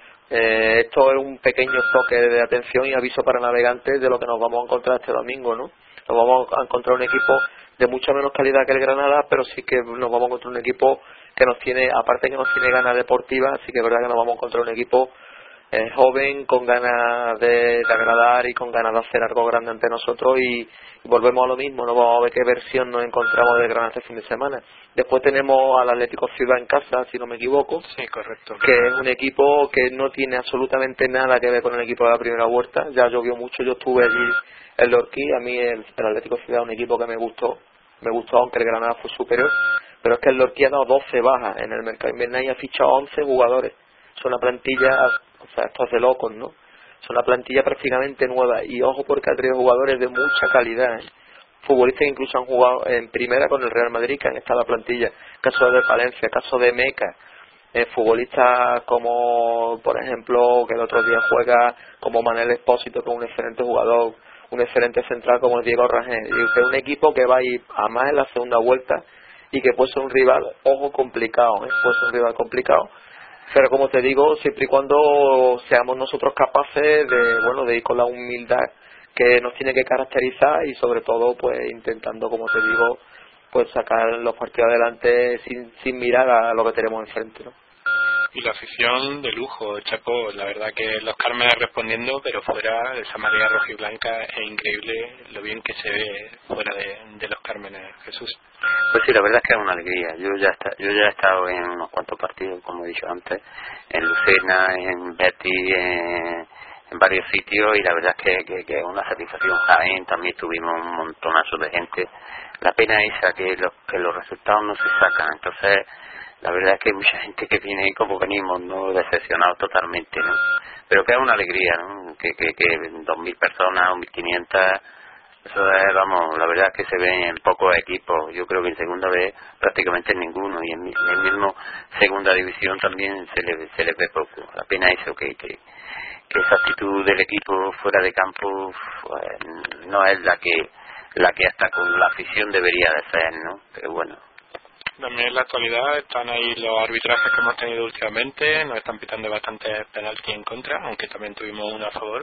Eh, esto es un pequeño toque de atención y aviso para navegantes de lo que nos vamos a encontrar este domingo, ¿no? Nos vamos a encontrar un equipo de mucha menos calidad que el Granada, pero sí que nos vamos a encontrar un equipo que nos tiene, aparte que nos tiene ganas deportivas, sí que es verdad que nos vamos a encontrar un equipo eh, joven, con ganas de, de agradar y con ganas de hacer algo grande ante nosotros, y, y volvemos a lo mismo, no vamos a ver qué versión nos encontramos del Granada este fin de semana. Después tenemos al Atlético Ciudad en casa, si no me equivoco, sí, correcto, que es un equipo que no tiene absolutamente nada que ver con el equipo de la primera vuelta. Ya llovió mucho, yo estuve allí en Lorquí, a mí el, el Atlético Ciudad es un equipo que me gustó, me gustó aunque el Granada fue superior, pero es que el Lorquí ha dado doce bajas en el mercado invernal y ha fichado once jugadores. Es una plantilla, o sea, esto es de locos, ¿no? Es una plantilla prácticamente nueva, y ojo porque ha traído jugadores de mucha calidad, ¿eh? Futbolistas que incluso han jugado en primera con el Real Madrid, que han estado en la plantilla, caso de Palencia, caso de Meca, eh, futbolistas como, por ejemplo, que el otro día juega como Manel Espósito, que es un excelente jugador, un excelente central como Diego Rangel, y usted un equipo que va a ir a más en la segunda vuelta y que puede ser un rival, ojo, complicado, ¿eh? Puede ser un rival complicado, pero como te digo, siempre y cuando seamos nosotros capaces de, bueno, de ir con la humildad que nos tiene que caracterizar, y sobre todo pues intentando, como te digo, pues sacar los partidos adelante sin, sin mirar a lo que tenemos enfrente, ¿no? Y la afición de lujo, Chapo, la verdad que Los Cármenes respondiendo, pero fuera de esa marea roja y blanca es increíble lo bien que se ve fuera de, de Los Cármenes, Jesús. Pues sí, la verdad es que es una alegría. Yo ya está, yo ya he estado en unos cuantos partidos, como he dicho antes, en Lucena, en Betis, en, en varios sitios, y la verdad es que, que, que es una satisfacción. Jaén también tuvimos un montonazo de gente. La pena es esa, que los, que los resultados no se sacan, entonces la verdad es que hay mucha gente que viene ahí como venimos, no decepcionados totalmente, ¿no? Pero que es una alegría, ¿no? Que, que, que dos mil personas o mil quinientas, eso es, vamos, la verdad es que se ve en pocos equipos. Yo creo que en segunda vez prácticamente en ninguno, y en, en el mismo segunda división también se le, se le ve poco. La pena es eso, que, que, que esa actitud del equipo fuera de campo pues, no es la que la que hasta con la afición debería de ser, ¿no? Pero bueno. También en la actualidad están ahí los arbitrajes que hemos tenido últimamente, nos están pitando bastantes penaltis en contra, aunque también tuvimos uno a favor,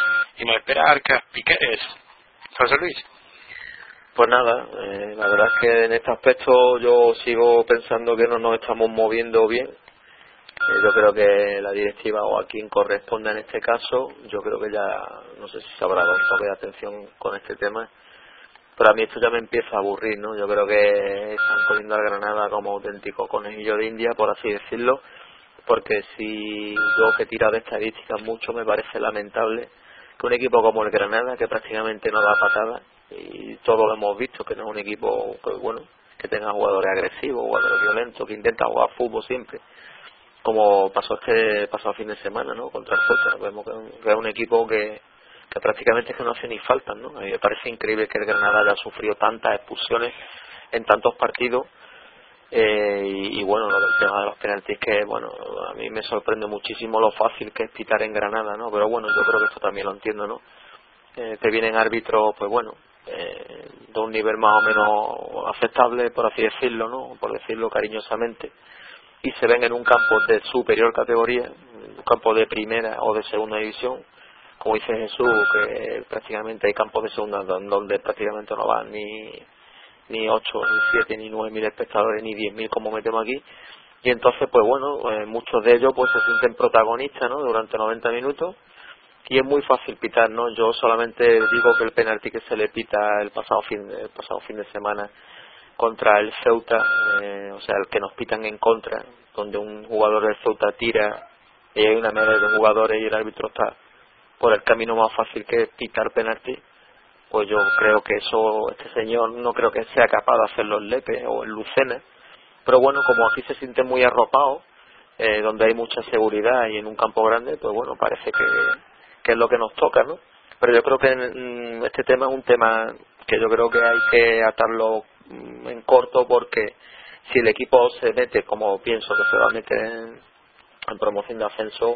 y nos espera Arcas Piqueres. José Luis. Pues nada, eh, la verdad es que en este aspecto yo sigo pensando que no nos estamos moviendo bien. Eh, yo creo que la directiva, o a quien corresponda en este caso, yo creo que ya, no sé si se habrá dado un toque de atención con este tema, pero a mí esto ya me empieza a aburrir, ¿no? Yo creo que están cogiendo al Granada como auténtico conejillo de India, por así decirlo, porque si yo que he tirado de estadísticas mucho, me parece lamentable que un equipo como el Granada, que prácticamente no da patadas, y todo lo hemos visto, que no es un equipo que, bueno, que tenga jugadores agresivos, jugadores violentos, que intenta jugar fútbol siempre, como pasó este pasado fin de semana, ¿no? Contra el Ceuta. Vemos que, que es un equipo que, que prácticamente es que no hace ni falta, ¿no? A mí me parece increíble que el Granada haya sufrido tantas expulsiones en tantos partidos. Eh, y, y bueno, lo del tema de los penaltis, que bueno, a mí me sorprende muchísimo lo fácil que es pitar en Granada, ¿no? Pero bueno, yo creo que esto también lo entiendo, ¿no? Eh, te vienen árbitros, pues bueno, eh, de un nivel más o menos aceptable, por así decirlo, ¿no? Por decirlo cariñosamente, y se ven en un campo de superior categoría, un campo de primera o de segunda división, como dice Jesús, que prácticamente hay campos de segunda donde prácticamente no van ni ni ocho, ni siete, ni nueve mil espectadores, ni diez mil como metemos aquí, y entonces pues bueno, eh, muchos de ellos pues se sienten protagonistas, ¿no? Durante noventa minutos, y es muy fácil pitar, ¿no? Yo solamente digo que el penalti que se le pita el pasado fin de, el pasado fin de semana contra el Ceuta, eh, o sea, el que nos pitan en contra, donde un jugador del Ceuta tira y hay una media de jugadores y el árbitro está por el camino más fácil que es pitar penalti, pues yo creo que eso, este señor no creo que sea capaz de hacerlo en Lepe o en Lucena, pero bueno, como aquí se siente muy arropado, eh, donde hay mucha seguridad y en un campo grande, pues bueno, parece que, que es lo que nos toca, ¿no? Pero yo creo que mm, este tema es un tema que yo creo que hay que atarlo mm, en corto, porque si el equipo se mete, como pienso que se va a meter en, en promoción de ascenso,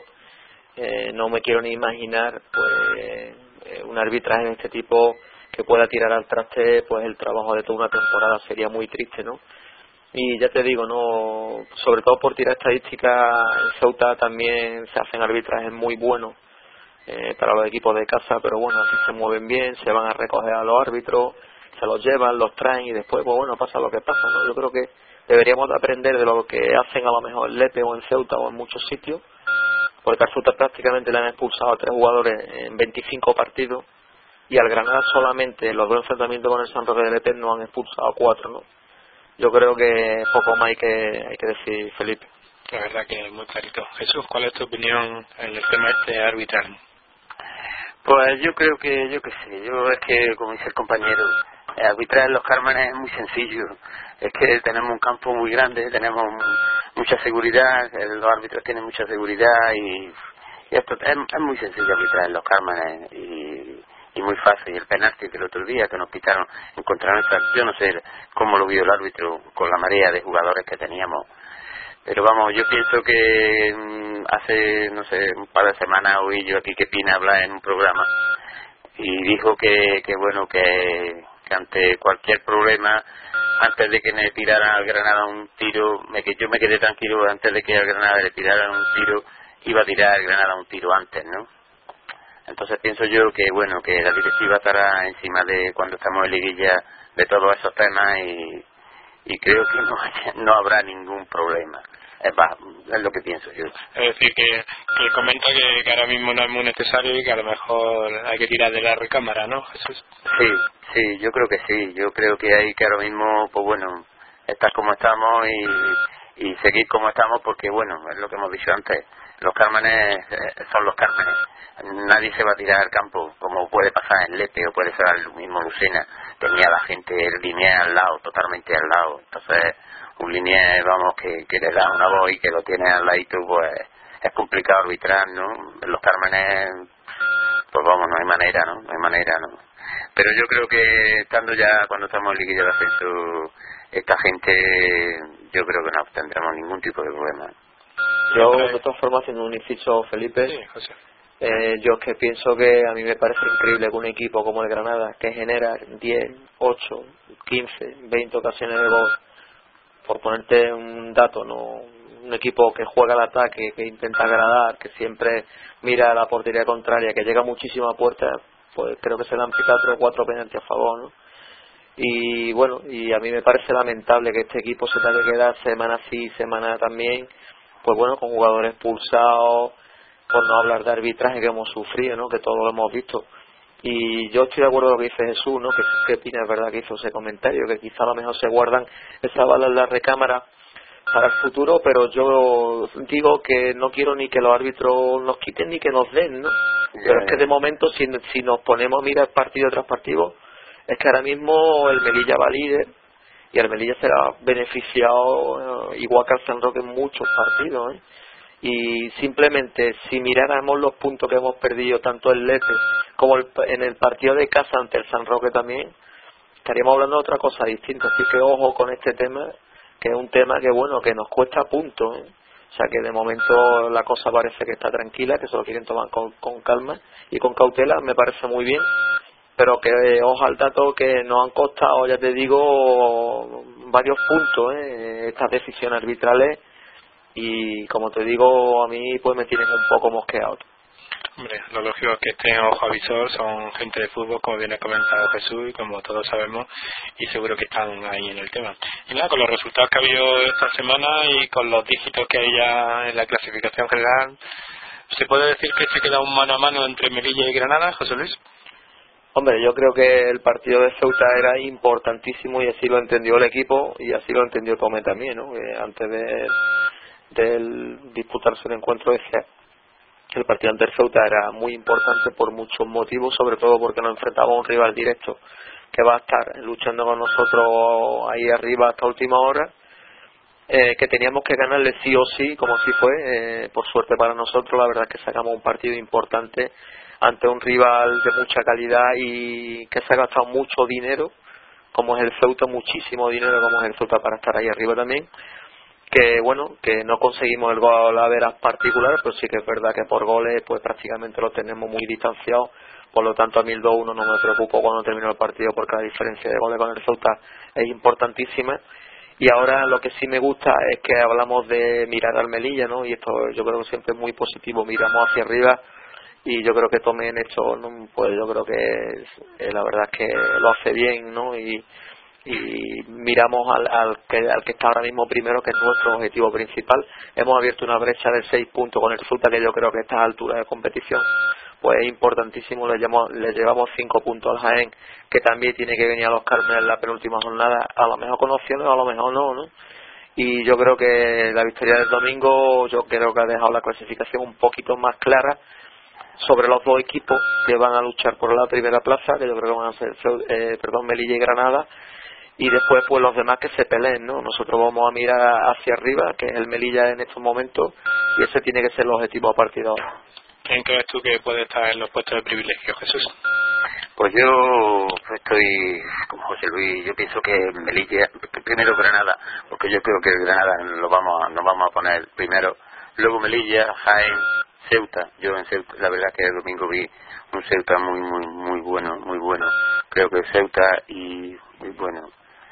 eh, no me quiero ni imaginar pues eh, un arbitraje de este tipo que pueda tirar al traste pues el trabajo de toda una temporada. Sería muy triste, ¿no? Y ya te digo, no, sobre todo por tirar estadísticas, en Ceuta también se hacen arbitrajes muy buenos eh, para los equipos de casa, pero bueno, aquí se mueven bien, se van a recoger a los árbitros, se los llevan, los traen y después, pues bueno, pasa lo que pasa, ¿no? Yo creo que deberíamos de aprender de lo que hacen a lo mejor en Lepe o en Ceuta o en muchos sitios, porque al Ceuta prácticamente le han expulsado a tres jugadores en veinticinco partidos, y al Granada solamente en los dos enfrentamientos con el San Roque de Lepe no han expulsado a cuatro, ¿no? Yo creo que poco más hay que hay que decir, Felipe. La verdad que es muy clarito. Jesús, ¿cuál es tu opinión en el tema este arbitral? Pues yo creo que, yo qué sé, yo es que, como dice el compañero, arbitrar en los Cármenes es muy sencillo. Es que tenemos un campo muy grande, tenemos mucha seguridad, los árbitros tienen mucha seguridad y, y esto es, es muy sencillo arbitrar en los Cármenes y, y muy fácil. Y el penalti que el otro día que nos pitaron en contra nuestra, yo no sé cómo lo vio el árbitro con la marea de jugadores que teníamos. Pero vamos, yo pienso que mmm, hace, no sé, un par de semanas oí yo aquí que Pina habla en un programa y dijo que, que bueno, que, que ante cualquier problema, antes de que me tiraran al Granada un tiro, me, que yo me quedé tranquilo, antes de que al Granada le tiraran un tiro, iba a tirar al Granada un tiro antes, ¿no? Entonces pienso yo que, bueno, que la directiva estará encima de, cuando estamos en liguilla, de todos esos temas y, y creo que no, no habrá ningún problema. Es, va, es lo que pienso yo. Es decir, que, que comenta que, que ahora mismo no es muy necesario y que a lo mejor hay que tirar de la recámara, ¿no, Jesús? Sí, sí, yo creo que sí. Yo creo que hay que ahora mismo, pues bueno, estar como estamos y, y seguir como estamos porque, bueno, es lo que hemos dicho antes. Los Cármenes eh, son los Cármenes. Nadie se va a tirar al campo, como puede pasar en Lepe o puede ser el mismo Lucena. Tenía la gente el linier al lado, totalmente al lado. Entonces, un linier, vamos, que, que le da una voz y que lo tiene al ladito, pues es complicado arbitrar, ¿no? En los Cármenes, pues vamos, no hay manera, ¿no? No hay manera, ¿no? Pero yo creo que estando ya, cuando estamos en liguilla de ascenso, esta gente, yo creo que no tendremos ningún tipo de problema. Yo, de todas formas, haciendo un inciso, Felipe, Sí, José. eh, yo es que pienso que a mí me parece increíble que un equipo como el Granada, que genera diez, ocho, quince, veinte ocasiones de gol, por ponerte un dato, no, un equipo que juega al ataque, que intenta agradar, que siempre mira a la portería contraria, que llega muchísimo a puerta, pues creo que se le han pitado tres o cuatro penaltis a favor, ¿no? Y bueno, y a mí me parece lamentable que este equipo se tenga que quedar semana sí, semana también, pues bueno, con jugadores expulsados, por no hablar de arbitraje que hemos sufrido, ¿no? Que todos lo hemos visto. Y yo estoy de acuerdo con lo que dice Jesús, ¿no? Que, que Pina es verdad que hizo ese comentario, que quizá a lo mejor se guardan esas balas en la recámara para el futuro, pero yo digo que no quiero ni que los árbitros nos quiten ni que nos den, ¿no? Pero es que de momento, si, si nos ponemos a mirar partido tras partido, es que ahora mismo el Melilla va líder y el Melilla será beneficiado, eh, igual que el San Roque en muchos partidos, ¿eh? y simplemente si miráramos los puntos que hemos perdido tanto en Lete como el, en el partido de casa ante el San Roque también, estaríamos hablando de otra cosa distinta. Así que ojo con este tema, que es un tema que bueno, que nos cuesta puntos, ¿eh? O sea que de momento la cosa parece que está tranquila, que se lo quieren tomar con, con calma y con cautela, me parece muy bien, pero que eh, ojo al dato que nos han costado, ya te digo, varios puntos, ¿eh? Estas decisiones arbitrales, y como te digo, a mí pues me tienen un poco mosqueado. Hombre, lo lógico es que estén ojo avisor, son gente de fútbol, como bien ha comentado Jesús, y como todos sabemos, y seguro que están ahí en el tema. Y nada, con los resultados que ha habido esta semana y con los dígitos que hay ya en la clasificación general, ¿se puede decir que se queda un mano a mano entre Melilla y Granada, José Luis? Hombre, yo creo que el partido de Ceuta era importantísimo y así lo entendió el equipo y así lo entendió Tomé también, ¿no? Que antes de, de disputarse el encuentro decía que el partido ante el Ceuta era muy importante por muchos motivos, sobre todo porque nos enfrentaba a un rival directo que va a estar luchando con nosotros ahí arriba hasta última hora, eh, que teníamos que ganarle sí o sí, como así fue. Eh, por suerte para nosotros, la verdad es que sacamos un partido importante ante un rival de mucha calidad y que se ha gastado mucho dinero, como es el Ceuta, muchísimo dinero como es el Ceuta para estar ahí arriba también. Que bueno, que no conseguimos el gol a veras particular, pero sí que es verdad que por goles pues prácticamente lo tenemos muy distanciado. Por lo tanto, a mí el dos uno no me preocupo cuando termino el partido, porque la diferencia de goles con el Ceuta es importantísima. Y ahora lo que sí me gusta es que hablamos de mirar al Melilla, ¿no? Y esto yo creo que siempre es muy positivo, miramos hacia arriba, y yo creo que Tomé en esto, ¿no? Pues yo creo que eh, la verdad es que lo hace bien, ¿no? Y y miramos al, al, que, al que está ahora mismo primero, que es nuestro objetivo principal. Hemos abierto una brecha de seis puntos con el Ceuta, que yo creo que a estas alturas de competición pues es importantísimo. Le llevamos, le llevamos cinco puntos al Jaén, que también tiene que venir a los Carmen en la penúltima jornada, a lo mejor con opciones, a lo mejor no, ¿no? Y yo creo que la victoria del domingo, yo creo que ha dejado la clasificación un poquito más clara sobre los dos equipos que van a luchar por la primera plaza, que yo creo que van a ser eh, perdón, Melilla y Granada. Y después pues los demás que se peleen, ¿no? Nosotros vamos a mirar hacia arriba, que es el Melilla en estos momentos, y ese tiene que ser el objetivo a partir de ahora. ¿Quién crees tú que puede estar en los puestos de privilegio, Jesús? Pues yo estoy como José Luis. Yo pienso que Melilla, primero Granada, porque yo creo que Granada lo vamos a, nos vamos a poner primero, luego Melilla, Jaén, Ceuta. Yo en Ceuta, la verdad que el domingo vi un Ceuta muy muy muy bueno, muy bueno. Creo que Ceuta y muy bueno.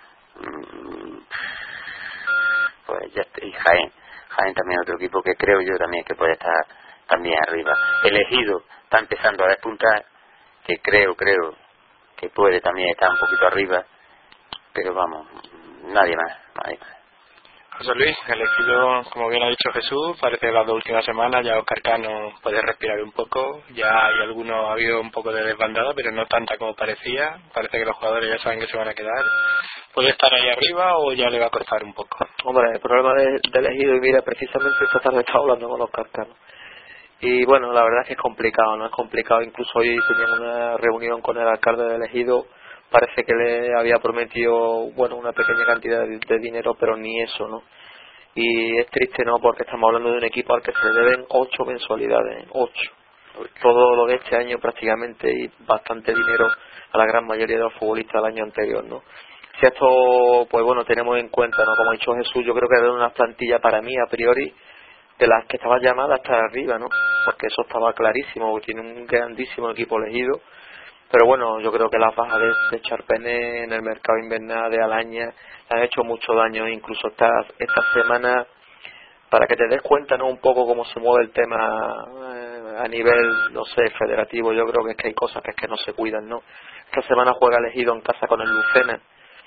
Pues ya, y Jaén Jaén también otro equipo que creo yo también que puede estar también arriba. Elegido está empezando a despuntar, que creo creo que puede también estar un poquito arriba, pero vamos, nadie más, nadie más. José Luis, elegido, como bien ha dicho Jesús, parece que las dos últimas semanas ya Óscar Cano puede respirar un poco, ya hay algunos, ha habido un poco de desbandada, pero no tanta como parecía, parece que los jugadores ya saben que se van a quedar. ¿Puede estar ahí arriba o ya le va a costar un poco? Hombre, el problema de, de elegido, y mira, precisamente esta tarde estaba hablando con los Carcanos, y bueno, la verdad es que es complicado, no es complicado, incluso hoy tenían una reunión con el alcalde de Elegido, parece que le había prometido, bueno, una pequeña cantidad de, de dinero, pero ni eso, ¿no? Y es triste, ¿no? Porque estamos hablando de un equipo al que se le deben ocho mensualidades, ocho. Todo lo de este año prácticamente, y bastante dinero a la gran mayoría de los futbolistas del año anterior, ¿no? Si esto, pues bueno, tenemos en cuenta, ¿no? Como ha dicho Jesús, yo creo que era una plantilla para mí, a priori, de las que estaba llamada hasta arriba, ¿no? Porque eso estaba clarísimo, porque tiene un grandísimo equipo elegido. Pero bueno, yo creo que las bajas de, de Charpene en el mercado invernal de Alaña han hecho mucho daño, incluso esta, esta semana, para que te des cuenta, ¿no? Un poco cómo se mueve el tema eh, a nivel, no sé, federativo. Yo creo que es que hay cosas que es que no se cuidan, ¿no? Esta semana juega Elegido en casa con el Lucena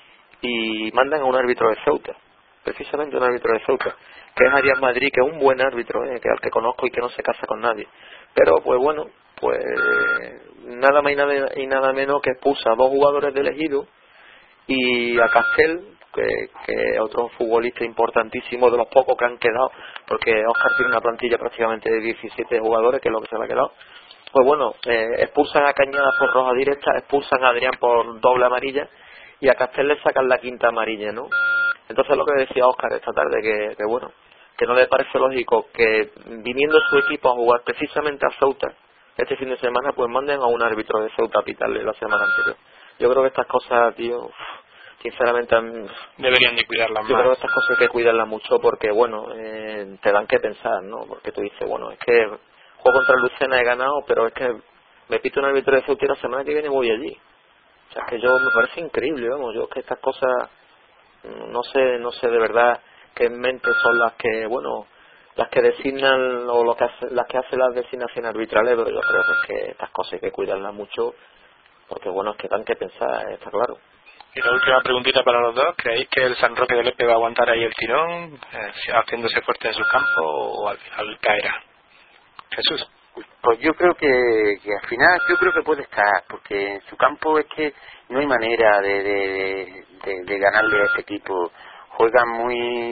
y mandan a un árbitro de Ceuta, precisamente un árbitro de Ceuta, que es Arias Madrid, que es un buen árbitro, eh, que al que conozco y que no se casa con nadie. Pero pues bueno, pues nada más y nada, y nada menos que expulsa a dos jugadores de Elegido y a Castel, que, que es otro futbolista importantísimo, de los pocos que han quedado, porque Óscar tiene una plantilla prácticamente de diecisiete jugadores, que es lo que se le ha quedado. Pues bueno, eh, expulsan a Cañada por roja directa, expulsan a Adrián por doble amarilla y a Castel le sacan la quinta amarilla, ¿no? Entonces lo que decía Óscar esta tarde, que, que bueno, que no le parece lógico que viniendo su equipo a jugar precisamente a Ceuta este fin de semana, pues manden a un árbitro de Ceuta a pitarle la semana anterior. Yo creo que estas cosas, tío, sinceramente deberían de cuidarlas más. Yo creo que estas cosas hay que cuidarlas mucho porque, bueno, eh, te dan que pensar, ¿no? Porque tú dices, bueno, es que juego contra Lucena, he ganado, pero es que me pito un árbitro de Ceuta y la semana que viene voy allí. O sea, es que yo me parece increíble, vamos, yo que estas cosas, no sé, no sé de verdad qué mentes son las que, bueno, las que designan o lo que hace, las que hacen las designaciones arbitrales, pero yo creo que, es que estas cosas hay que cuidarlas mucho porque, bueno, es que dan que pensar, está claro. Y la última preguntita para los dos, ¿creéis que el San Roque de Lepe va a aguantar ahí el tirón, eh, haciéndose fuerte en su campo, o al final caerá? Jesús. Pues yo creo que, que al final yo creo que puede estar, porque en su campo es que no hay manera de, de, de, de ganarle a este equipo. Juegan muy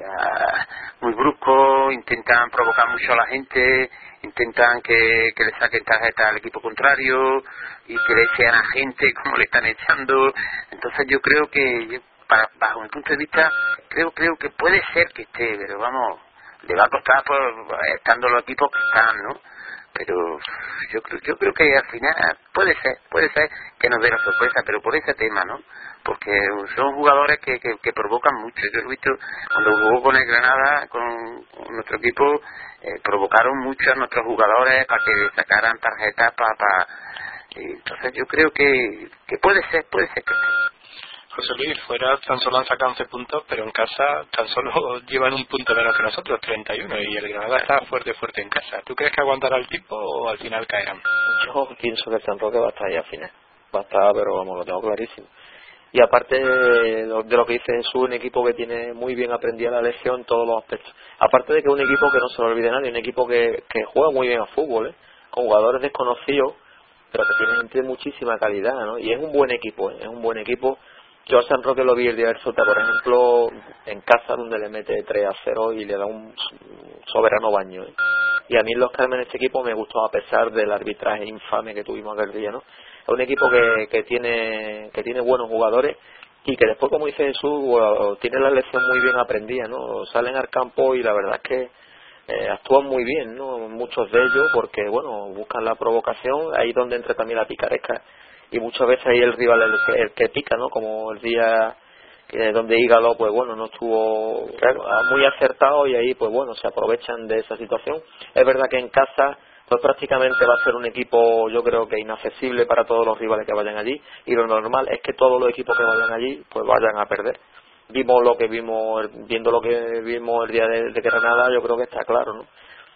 uh, muy brusco, intentan provocar mucho a la gente, intentan que, que le saquen tarjeta al equipo contrario y que le echen a gente como le están echando. Entonces yo creo que, para, bajo mi punto de vista, creo creo que puede ser que esté, pero vamos, le va a costar por estando los equipos que están, ¿no? Pero yo creo yo creo que al final puede ser puede ser que nos dé la sorpresa, pero por ese tema, ¿no? Porque son jugadores que, que, que provocan mucho. Yo he visto cuando jugó con el Granada, con, con nuestro equipo, eh, provocaron mucho a nuestros jugadores para que le sacaran tarjetas para, para entonces yo creo que, que puede ser puede ser que José Luis, fuera tan solo han sacado once puntos, pero en casa tan solo llevan un punto menos que nosotros, treinta y uno, y el Granada está fuerte, fuerte en casa. ¿Tú crees que aguantará el tipo o al final caerán? Yo pienso que el San Roque va a estar ahí al final. Va a estar, pero vamos, lo tengo clarísimo. Y aparte de lo, de lo que dice Jesús, un equipo que tiene muy bien aprendida la lección en todos los aspectos. Aparte de que es un equipo que no se lo olvide nadie, un equipo que, que juega muy bien a fútbol, ¿eh? Con jugadores desconocidos, pero que tienen, tienen muchísima calidad, ¿no? Y es un buen equipo, ¿eh? Es un buen equipo. Yo a San Roque lo vi el día del Ceuta, por ejemplo, en casa, donde le mete tres a cero y le da un soberano baño, ¿eh? Y a mí en los Carmen este equipo me gustó, a pesar del arbitraje infame que tuvimos aquel día, ¿no? Es un equipo que, que tiene que tiene buenos jugadores y que después, como dice Jesús, bueno, tiene la lección muy bien aprendida, ¿no? Salen al campo y la verdad es que eh, actúan muy bien, ¿no? Muchos de ellos, porque, bueno, buscan la provocación, ahí donde entra también la picaresca, y muchas veces ahí el rival es el que, el que pica, ¿no? Como el día que donde Hígalo, pues bueno, no estuvo claro, muy acertado, y ahí, pues bueno, se aprovechan de esa situación. Es verdad que en casa pues prácticamente va a ser un equipo, yo creo que inaccesible para todos los rivales que vayan allí, y lo normal es que todos los equipos que vayan allí pues vayan a perder. Vimos lo que vimos, viendo lo que vimos el día de, de Granada, yo creo que está claro, ¿no?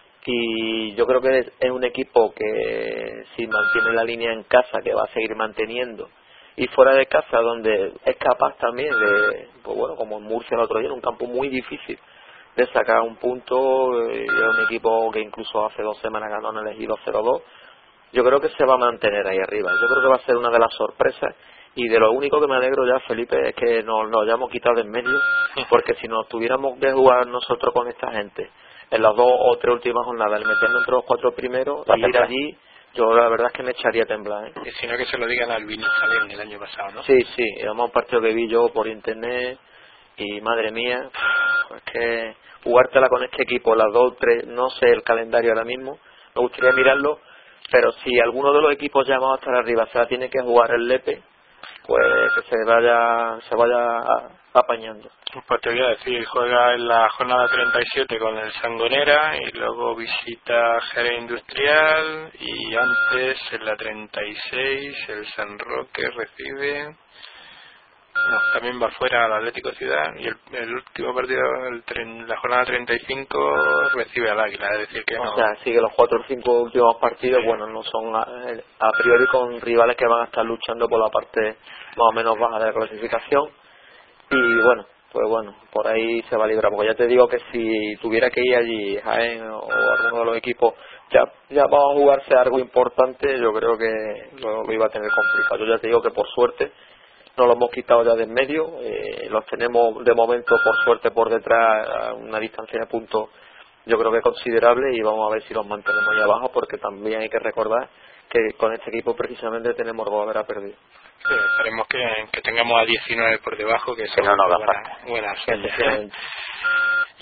Y yo creo que es, es un equipo que si mantiene la línea en casa, que va a seguir manteniendo, y fuera de casa, donde es capaz también de, pues bueno, como en Murcia el otro día, en un campo muy difícil, de sacar un punto. Eh, es un equipo que incluso hace dos semanas ganó en el Ejido cero dos. Yo creo que se va a mantener ahí arriba. Yo creo que va a ser una de las sorpresas, y de lo único que me alegro ya, Felipe, es que nos lo hayamos quitado de en medio, porque si nos tuviéramos que jugar nosotros con esta gente en las dos o tres últimas jornadas, el meternos entre los cuatro primeros y ir allí, yo la verdad es que me echaría a temblar, ¿eh? Y si no, que se lo digan al Albini Salén el año pasado, ¿no? Sí, sí, éramos un partido que vi yo por internet y madre mía, es que jugártela con este equipo, las dos, tres, no sé el calendario ahora mismo, me gustaría mirarlo, pero si alguno de los equipos llamados hasta arriba se la tiene que jugar el Lepe, pues que se vaya se vaya a, apañando. Pues te voy a decir, juega en la jornada treinta y siete con el Sangonera, y luego visita Jerez Industrial, y antes en la treinta y seis el San Roque recibe, no, también va fuera al Atlético Ciudad, y el, el último partido, el tren, la jornada treinta y cinco, recibe al Águila, es decir que no. O sea, sí que los cuatro o cinco últimos partidos, bueno, no son a, a priori con rivales que van a estar luchando por la parte más o menos baja de la clasificación, y bueno, pues bueno, por ahí se va a librar, porque ya te digo que si tuviera que ir allí Jaén o alguno de los equipos ya, ya va a jugarse algo importante, yo creo que lo, lo iba a tener complicado. Yo ya te digo que por suerte nos lo hemos quitado ya de en medio, eh, los tenemos de momento por suerte por detrás a una distancia de puntos yo creo que considerable, y vamos a ver si los mantenemos ahí abajo, porque también hay que recordar que con este equipo precisamente tenemos algo haber perdido. Sí, esperemos que, que tengamos a diecinueve por debajo, que que no nos da buena, buena señal.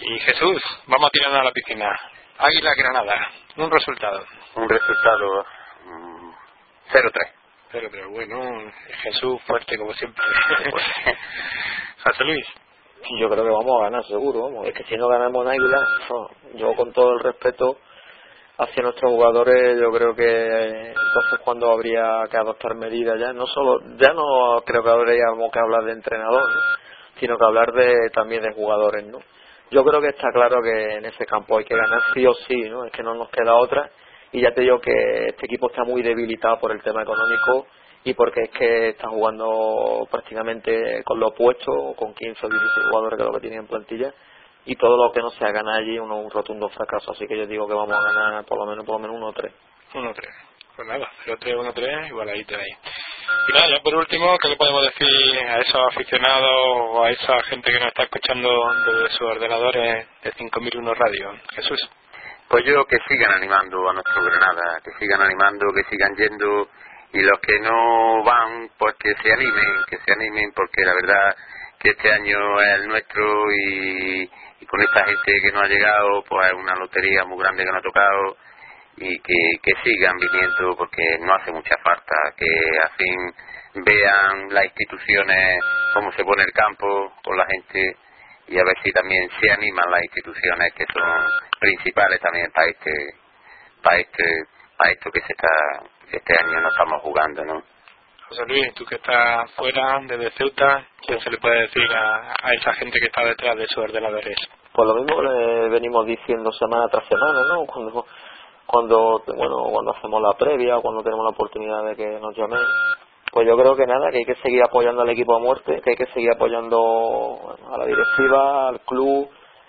Y Jesús, vamos a tirarnos a la piscina. Águila Granada, un resultado. Un resultado mm, cero tres. Pero, pero bueno, Jesús fuerte como siempre. José Luis. Yo creo que vamos a ganar seguro, vamos. Es que si no ganamos en Águila, no, yo con todo el respeto hacia nuestros jugadores, yo creo que entonces cuando habría que adoptar medidas ya, no solo, ya no creo que habríamos que hablar de entrenador, ¿no? Sino que hablar de también de jugadores, ¿no? Yo creo que está claro que en ese campo hay que ganar sí o sí, ¿no? Es que no nos queda otra, y ya te digo que este equipo está muy debilitado por el tema económico y porque es que está jugando prácticamente con lo opuesto, con quince o dieciséis jugadores que es lo que tienen en plantilla, y todo lo que no sea ganar allí uno un rotundo fracaso, así que yo digo que vamos a ganar por lo menos por lo menos uno tres. uno tres. Pues nada, cero tres, uno tres, igualadito ahí. Y nada, ya por último, ¿qué le podemos decir a esos aficionados o a esa gente que nos está escuchando desde sus ordenadores de cinco mil uno Radio? Jesús. Pues yo que sigan animando a nuestro Granada, que sigan animando, que sigan yendo, y los que no van, pues que se animen, que se animen, porque la verdad que este año es el nuestro y, y con esta gente que no ha llegado, pues es una lotería muy grande que nos ha tocado, y que, que sigan viniendo porque no hace mucha falta, que al fin vean las instituciones cómo se pone el campo con la gente, y a ver si también se animan las instituciones que son principales también para este para este para esto que se está que este año no estamos jugando, ¿no? José Luis, tú que estás fuera desde Ceuta, ¿qué se le puede decir a, a esa gente que está detrás de sus ordenadores? Pues lo mismo que le venimos diciendo semana tras semana, ¿no? Cuando cuando bueno cuando hacemos la previa o cuando tenemos la oportunidad de que nos llamen, pues yo creo que nada, que hay que seguir apoyando al equipo a muerte, que hay que seguir apoyando bueno, a la directiva, al club,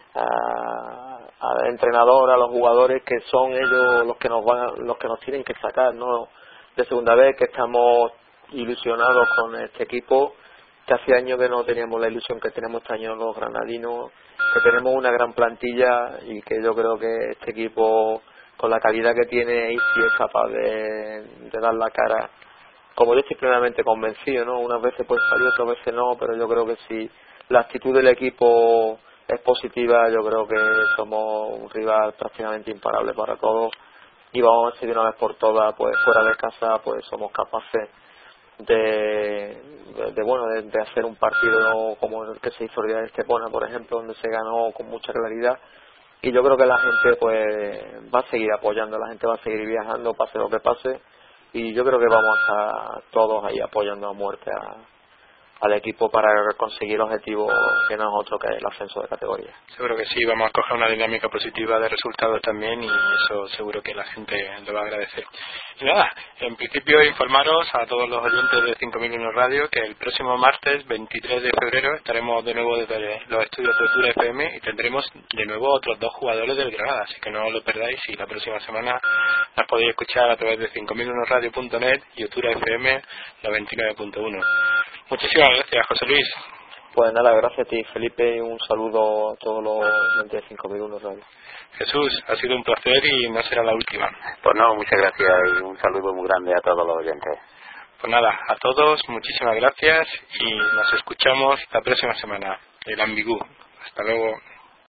a, al entrenador, a los jugadores, que son ellos los que nos van los que nos tienen que sacar, ¿no? De segunda vez, que estamos ilusionados con este equipo, que hace años que no teníamos la ilusión que tenemos este año los granadinos, que tenemos una gran plantilla y que yo creo que este equipo, con la calidad que tiene, y si es capaz de, de dar la cara, como yo estoy plenamente convencido, ¿no? Unas veces puede salir, otras veces no, pero yo creo que si la actitud del equipo es positiva, yo creo que somos un rival prácticamente imparable para todos, y vamos a ver si de una vez por todas, pues fuera de casa, pues somos capaces de, de, de bueno, de, de hacer un partido como el que se hizo el día de Estepona, por ejemplo, donde se ganó con mucha claridad. Y yo creo que la gente pues va a seguir apoyando, la gente va a seguir viajando, pase lo que pase, y yo creo que vamos a estar todos ahí apoyando a muerte a, al equipo para conseguir el objetivo que no es otro que el ascenso de categoría. Seguro que sí, vamos a coger una dinámica positiva de resultados también, y eso seguro que la gente lo va a agradecer. Y nada, en principio informaros a todos los oyentes de cinco mil uno Radio que el próximo martes veintitrés de febrero estaremos de nuevo desde los estudios de Otura F M y tendremos de nuevo otros dos jugadores del Granada, así que no os lo perdáis, y la próxima semana las podéis escuchar a través de cinco mil uno radio punto net y Otura F M noventa y nueve punto uno. Muchísimas gracias, José Luis. Pues nada, gracias a ti, Felipe, y un saludo a todos los oyentes de cinco mil uno Radio. Jesús, ha sido un placer y no será la última. Pues no, muchas gracias y un saludo muy grande a todos los oyentes. Pues nada, a todos, muchísimas gracias y nos escuchamos la próxima semana. El Ambigú. Hasta luego.